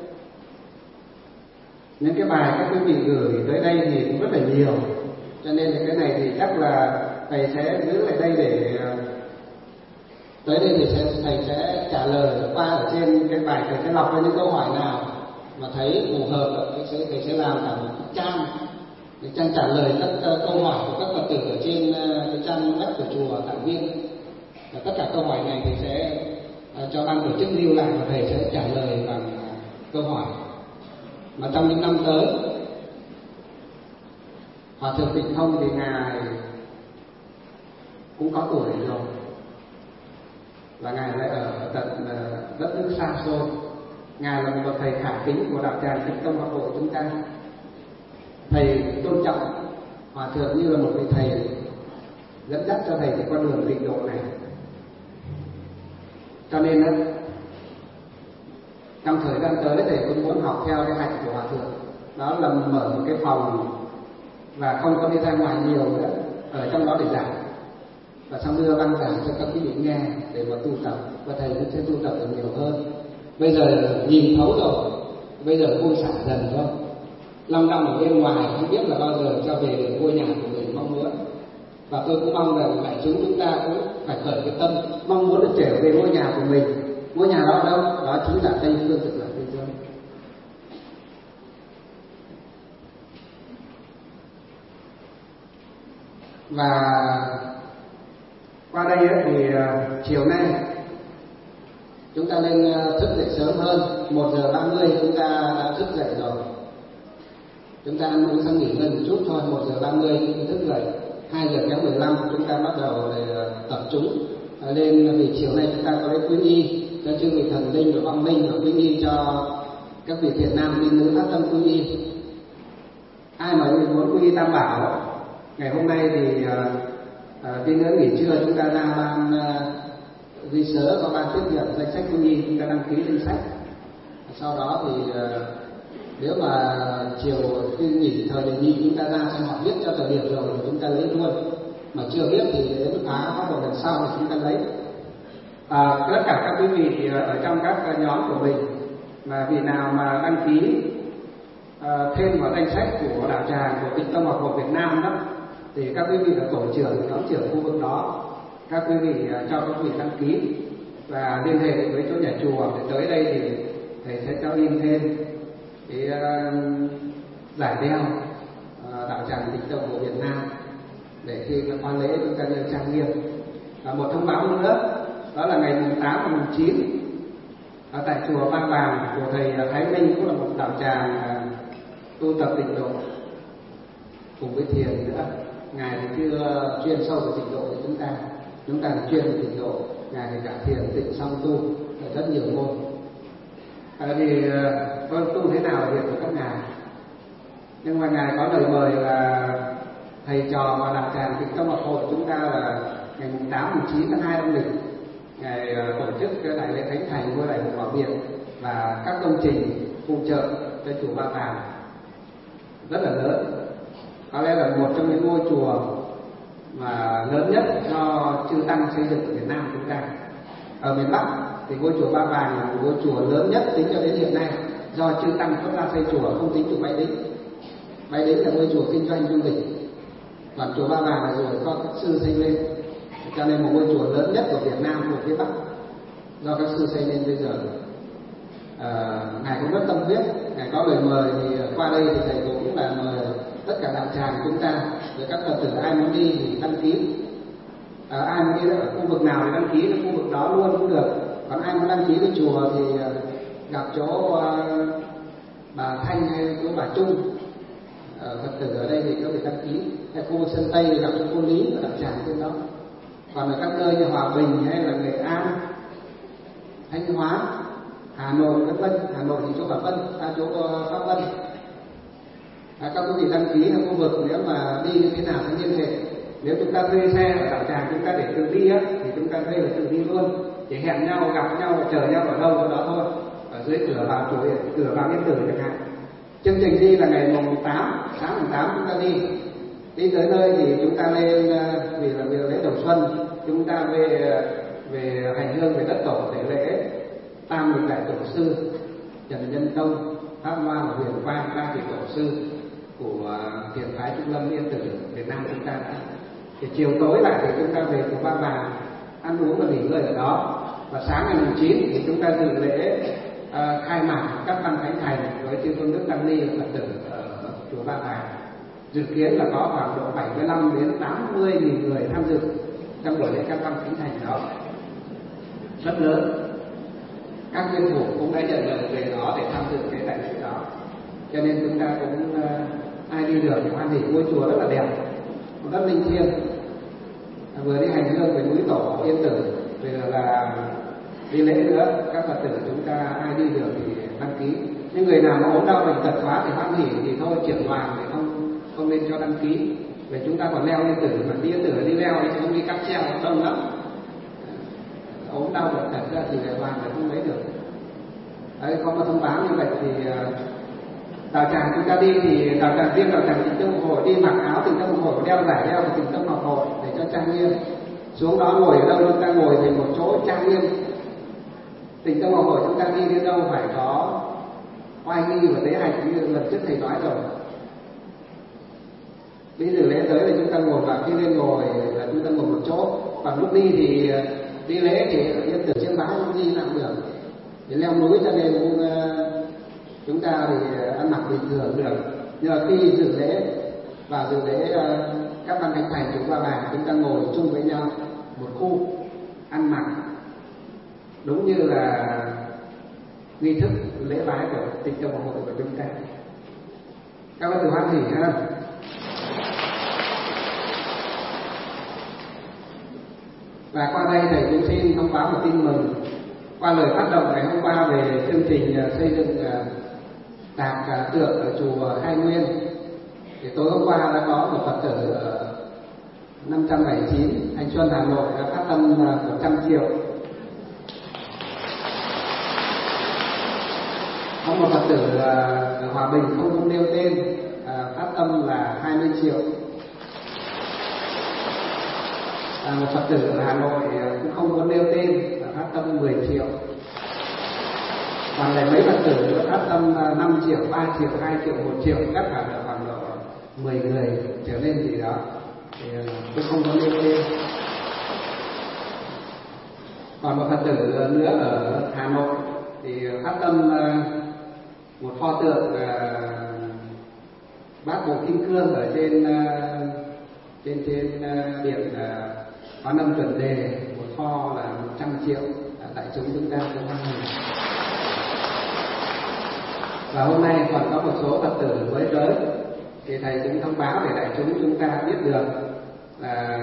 Speaker 2: những cái bài các quý vị gửi tới đây thì cũng rất là nhiều, cho nên là cái này thì chắc là thầy sẽ giữ lại đây để tới đây thì sẽ, thầy sẽ trả lời qua ở trên cái bài. Thầy sẽ lọc ra những câu hỏi nào mà thấy phù hợp, thầy sẽ, thầy sẽ làm cả một trang cái trang trả lời các uh, câu hỏi của các Phật tử ở trên uh, cái trang web của chùa Tạng Viên. Và tất cả câu hỏi này thì sẽ uh, cho ban tổ chức lưu lại và thầy sẽ trả lời bằng uh, câu hỏi. Mà trong những năm tới, Hòa thượng Tịnh Thông thì ngài cũng có tuổi rồi, và ngài lại ở tận uh, đất nước xa xôi. Ngài là một bậc thầy khả kính của đạo tràng Tịnh Tông Học Hội chúng ta. Thầy tôn trọng Hòa thượng như là một vị thầy, dẫn dắt cho thầy cái con đường tịnh độ này. Cho nên đó, trong thời gian tới thầy cũng muốn học theo cái hạnh của Hòa thượng, đó là mở một cái phòng và không có đi ra ngoài nhiều nữa, ở trong đó để giảng, và xong đưa văn giảng cho các quý vị nghe để mà tu tập, và thầy cũng sẽ tu tập được nhiều hơn. Bây giờ nhìn thấu rồi, bây giờ buông xả dần thôi. Long đong ở bên ngoài không biết là bao giờ cho về được ngôi nhà của mình mong muốn. Và tôi cũng mong rằng đại chúng chúng ta cũng phải khởi cái tâm mong muốn được trở về ngôi nhà của mình. Ngôi nhà đó đâu? Đó chính là Tây Phương Cực Lạc Thế Giới. Và qua đây ấy, thì chiều nay chúng ta lên thức dậy sớm hơn, một giờ ba mươi chúng ta đã thức dậy rồi. Chúng ta ăn uống xong nghỉ ngơi một chút thôi, một giờ ba mươi thức dậy, hai giờ kém mười lăm chúng ta bắt đầu để tập trung lên, vì chiều nay chúng ta có lễ quy y cho chư vị thần linh và vong linh, và quy y cho các vị Việt Nam tín nữ phát tâm quy y. Ai mà muốn quy y Tam Bảo, ngày hôm nay thì tín nữ nghỉ trưa chúng ta ra ban uh, ghi sớ và ban tiếp nhận danh sách quy y, chúng ta đăng ký danh sách. Sau đó thì uh, nếu mà chiều khi nghỉ thời đề nhi chúng ta ra xem họ viết cho thời điểm rồi thì chúng ta lấy luôn, mà chưa biết thì đến phá bắt đầu lần sau thì chúng ta lấy. À, tất cả các quý vị ở trong các nhóm của mình mà vị nào mà đăng ký à, thêm vào danh sách của đạo tràng của Tịnh Tông Học Hội Việt Nam đó, thì các quý vị là tổ trưởng, nhóm trưởng khu vực đó, các quý vị cho các quý vị đăng ký và liên hệ với chỗ nhà chùa, để tới đây thì thầy sẽ cho in thêm cái uh, giải đeo uh, đạo tràng Tịnh Tông của Việt Nam, để khi các quan lễ chúng ta nên trang nghiêm. Và một thông báo nữa, đó là ngày mùng tám và mùng chín ở tại chùa Ba Vàng của thầy Thái Minh, cũng là một đạo tràng uh, tu tập tịnh độ cùng với thiền nữa. Ngài thì chưa chuyên sâu về tịnh độ của chúng ta, chúng ta là chuyên về tịnh độ, ngài thì cả thiền tịnh song tu, rất nhiều môn. À, thì con tu thế nào là việc của các ngài, nhưng mà ngài có lời mời là thầy trò và đạo tràng Tịnh Tông Học Hội chúng ta là ngày mùng tám, mùng chín tháng hai âm lịch, ngài tổ chức cái đại lễ khánh thành ngôi đại hội Bảo Viện và các công trình phụ trợ cho chùa Ba Vàng rất là lớn. Có lẽ là một trong những ngôi chùa mà lớn nhất do chư tăng xây dựng ở Việt Nam chúng ta. Ở miền Bắc thì ngôi chùa Ba Vàng là một ngôi chùa lớn nhất tính cho đến hiện nay, do chư tăng xuất ra xây chùa, không tính chùa Bái Đính. Bái Đính là ngôi chùa kinh doanh du lịch, còn chùa Ba Vàng là rồi do các sư xây lên, cho nên một ngôi chùa lớn nhất của Việt Nam, của phía Bắc, do các sư xây lên bây giờ. À, ngài cũng rất tâm huyết, ngài có lời mời thì qua đây thì thầy cũng là mời tất cả đạo tràng chúng ta, rồi các phật tử ai muốn đi thì đăng ký. À, ai muốn đi ở khu vực nào thì đăng ký ở khu vực đó luôn cũng được. Còn ai muốn đăng ký với chùa thì gặp chỗ uh, bà Thanh hay chỗ bà Trung, uh, phật tử ở đây thì có thể đăng ký. Hay khu vực sân Tây thì gặp chỗ cô Lý và đạo tràng trên đó. Còn ở các nơi như Hòa Bình hay là Nghệ An, Thanh Hóa, Hà Nội, vân vân. Hà Nội thì chỗ Bà Vân, à, chỗ uh, Pháp Vân. À, các quý vị đăng ký ở khu vực, nếu mà đi như thế nào sẽ liên hệ. Nếu chúng ta thuê xe ở đạo tràng chúng ta để tự đi á, thì chúng ta thuê là tự đi luôn, chỉ hẹn nhau, gặp nhau và chờ nhau ở đâu ở đó thôi, ở dưới cửa vào chùa, cửa vào Yên Tử chẳng hạn. Chương trình đi là ngày mùng tám, sáng mùng tám chúng ta đi. Đi tới nơi thì chúng ta lên, vì là vì lễ đầu xuân, chúng ta về về hành hương về đất tổ để lễ tam lục đại tổ sư Trần Nhân Tông, Pháp Hoa và Huyền Quang, ba vị tổ sư của thiền phái Trung Lâm Yên Tử Việt Nam chúng ta đã. Thì chiều tối lại thì chúng ta về chùa Ba Vàng ăn uống và nghỉ ngơi ở đó. Và sáng ngày mùng chín thì chúng ta dự lễ uh, khai mạc các văn khánh thành với chư tôn đức tăng ni và phật tử ở chùa Ba Vàng. Dự kiến là có khoảng độ bảy mươi lăm đến tám mươi nghìn người tham dự trong buổi lễ các văn khánh thành đó, rất lớn. Các nguyên thủ cũng đã nhận lời về đó để tham dự cái đại lễ đó, cho nên chúng ta cũng uh, ai đi được thì hoan hỉ. Ngôi chùa rất là đẹp, rất linh thiêng, vừa đi hành hương về núi tổ Yên Tử, rồi là đi lễ nữa. Các phật tử chúng ta ai đi được thì đăng ký. Những người nào mà ốm đau bệnh tật quá thì hoan hỉ thì thôi chuyển đoàn, thì không không nên cho đăng ký. Vì chúng ta còn leo Yên Tử, mà đi Yên Tử đi leo thì không đi cáp treo đông lắm. Ốm đau bệnh tật ra thì lại đoàn là không lấy được. Đấy, có một thông báo như vậy thì đạo tràng chúng ta đi thì đạo tràng riêng đạo tràng Tịnh Tông Học Hội đi mặc áo Tịnh Tông Học Hội, đeo giải đeo của Tịnh Tông Học Hội để cho trang nghiêm. Xuống đó ngồi ở đâu chúng ta ngồi thì một chỗ trang nghiêm. Tịnh Tông Học Hội chúng ta đi đến đâu phải có oai nghi và tế hạnh như lần trước thầy nói rồi. Bây giờ lễ tới thì chúng ta ngồi, và khi lên ngồi là chúng ta ngồi một chỗ. Còn lúc đi thì đi lễ thì Yên Tử Chiêm Bái không đi làm được, thì leo núi cho nên cũng, uh, chúng ta thì ăn mặc bình thường được. Nhưng mà khi dự lễ Và dự lễ uh, các ban khánh thành chúng ba bà chúng ta ngồi chung với nhau một khu, ăn mặc đúng như là nghi thức lễ bái của Tịnh Tông Hội của chúng ta. Các bác tử hoan hỉ ha. Và qua đây thầy cũng xin thông báo một tin mừng. Qua lời phát động ngày hôm qua về chương trình xây dựng tạc tượng ở chùa Khai Nguyên, thì tối hôm qua đã có một Phật tử ở năm trăm bảy mươi chín Thanh Xuân Hà Nội đã phát tâm một trăm triệu. Có một Phật tử ở Hòa Bình không muốn nêu tên phát tâm là hai mươi triệu. À, một Phật tử ở Hà Nội cũng không muốn nêu tên phát tâm mười triệu. Còn lại mấy Phật tử phát tâm năm triệu, ba triệu, hai triệu, một triệu, tất cả là khoảng độ mười người trở lên gì đó, thì tôi không có nêu tên. Còn một Phật tử nữa ở Hà Nội thì phát tâm một pho tượng Bát Bộ Kim Cương ở trên trên trên điện Quán Âm Chuẩn Đề, một pho là một trăm triệu. Tại chúng chúng ta cũng hoan nghênh. Và hôm nay còn có một số Phật tử mới tới, thì thầy cũng thông báo để đại chúng chúng ta biết được là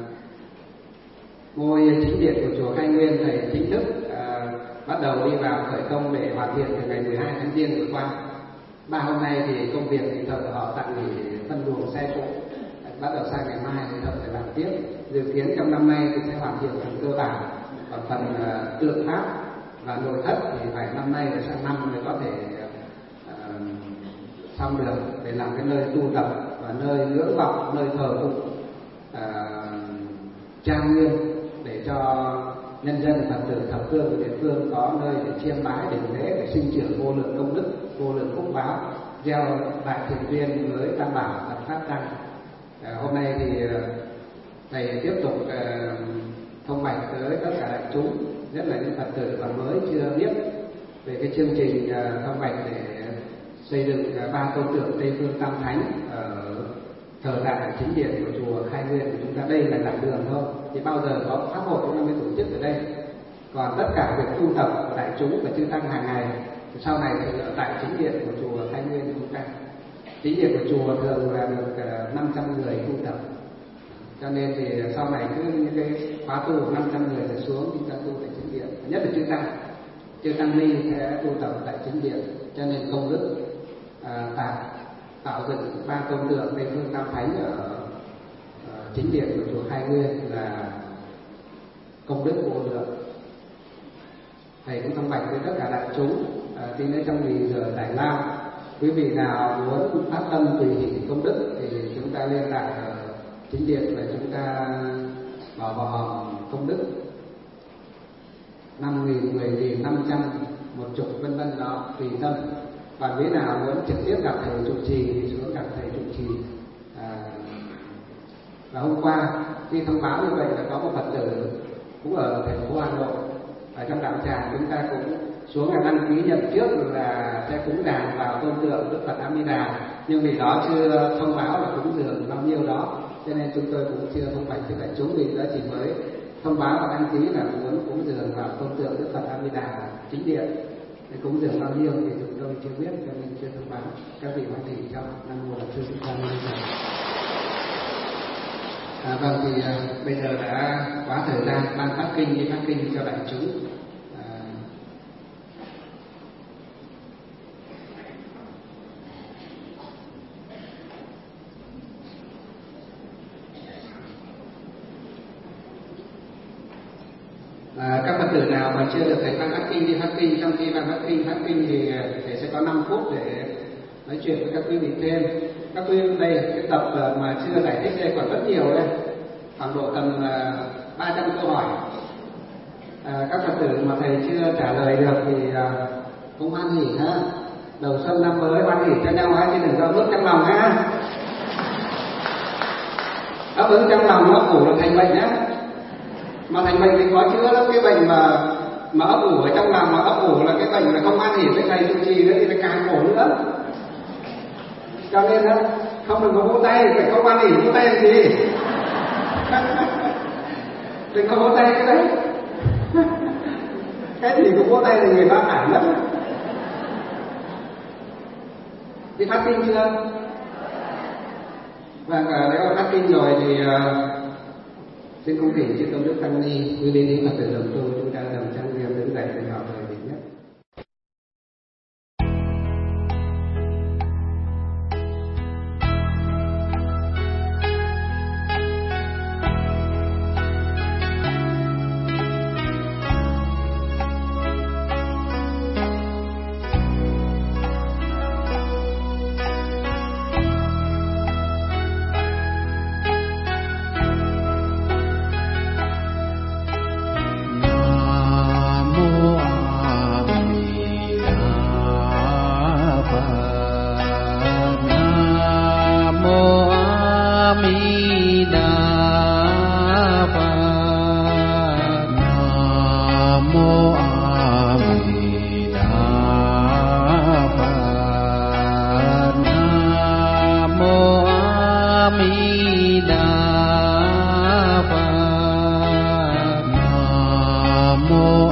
Speaker 2: ngôi chính điện của chùa Khai Nguyên thầy chính thức à, bắt đầu đi vào khởi công để hoàn thiện từ ngày mười hai tháng Giêng vừa qua. Ba hôm nay thì công việc thì thợ họ tạm nghỉ phân luồng xe cộ, bắt đầu sang ngày mai thì thợ phải làm tiếp. Dự kiến trong năm nay thì sẽ hoàn thiện phần cơ bản, còn phần uh, tượng pháp và nội thất thì phải năm nay và sang năm mới có thể uh, xong được, để làm cái nơi tu tập và nơi ngưỡng vọng, nơi thờ phụng uh, trang nghiêm, để cho nhân dân Phật tử thập phương của địa phương có nơi để chiêm bái, để lễ, để sinh trưởng vô lượng công đức, vô lượng phúc báo, gieo đại thiện duyên với tam bảo tập pháp tăng. À, hôm nay thì uh, thầy tiếp tục uh, thông bạch tới tất cả đại chúng, nhất là những Phật tử còn mới chưa biết về cái chương trình uh, thông bạch để xây dựng uh, ba tôn tượng Tây Phương Tam Thánh ở thờ đại chính điện của chùa Khai Nguyên của chúng ta. Đây là giảng đường thôi, thì bao giờ có pháp hội chúng ta mới tổ chức ở đây. Còn tất cả việc tu tập của đại chúng và chư tăng hàng ngày thì sau này thì ở tại chính điện của chùa Khai Nguyên của chúng ta. Chính điện của chùa thường là được uh, năm trăm người tu tập, cho nên thì sau này cứ những cái khóa tu năm trăm người trở xuống chúng ta tu tại chính điện, nhất là chư tăng chư tăng ni sẽ tu tập tại chính điện, cho nên công đức à, tạo tạo dựng ba tôn tượng Tây Phương Tam Thánh ở, ở chính điện của chùa Khai Nguyên là công đức vô lượng. Thầy cũng thông bạch với tất cả đại chúng, à, tí nữa trong ngày giờ giải lao, quý vị nào muốn phát tâm tùy hỷ công đức thì chúng ta liên lạc ở chính điện và chúng ta bỏ vào hòm công đức năm nghìn, mười nghìn, năm trăm, một chục vân vân đó tùy tâm. Và quý nào muốn trực tiếp gặp thầy trụ trì thì xuống gặp thầy trụ trì. À, và hôm qua khi thông báo như vậy là có một Phật tử cũng ở thành phố Hà Nội, ở trong đạo tràng chúng ta cũng xuống là đăng ký nhận trước là sẽ cúng đàn vào tôn tượng Đức Phật A Di Đà, nhưng vì đó chưa thông báo là cúng dường bao nhiêu đó, cho nên chúng tôi cũng chưa thông bạch cho đại chúng, vì đã chỉ mới thông báo và đăng ký là muốn cúng dường vào tôn tượng Đức Phật A Di Đà chính điện. Để cúng dường bao nhiêu thì chúng tôi chưa biết, cho nên chưa thông báo. Các vị hoan hỷ cho Nam Mô Đại Sư Thích Ca Mâu Ni Phật. À, vâng thì à, bây giờ đã quá thời gian ban phát kinh đi phát kinh cho đại chúng. À, À, các Phật tử nào mà chưa được thầy ban phát kinh đi phát kinh, trong khi ban phát kinh phát kinh thì thầy sẽ có năm phút để nói chuyện với các quý vị thêm. Các quý vị đây cái tập mà chưa giải thích đây còn rất nhiều đây, khoảng độ tầm ba trăm câu hỏi. À, các Phật tử mà thầy chưa trả lời được thì à, cũng hoan hỉ ha. Đầu xuân năm mới hoan hỉ cho nhau ha, chứ đừng có bước trong lòng ha. Ấp ứng trong lòng nó ủ là thành bệnh nhá. Mà thành bệnh thì có chữa lắm, cái bệnh mà mà ấp ủ ở trong lòng mà ấp ủ là cái bệnh là không an hỉ với thầy trụ trì nữa thì phải càng khổ nữa. Cho nên đó, Không đừng có vỗ tay, phải có quan điểm vỗ tay làm gì? Đừng có vỗ tay cái đấy. Cái gì cũng vỗ tay là người ta ảo lắm. Đi phát kinh chưa? Vâng, nếu mà phát kinh rồi thì uh, xin cung thỉnh chư tôn đức tăng ni quý lý ní Phật tử đồng tu chúng ta đồng trang nghiêm đứng dậy để học lời vị nhất.
Speaker 3: Mô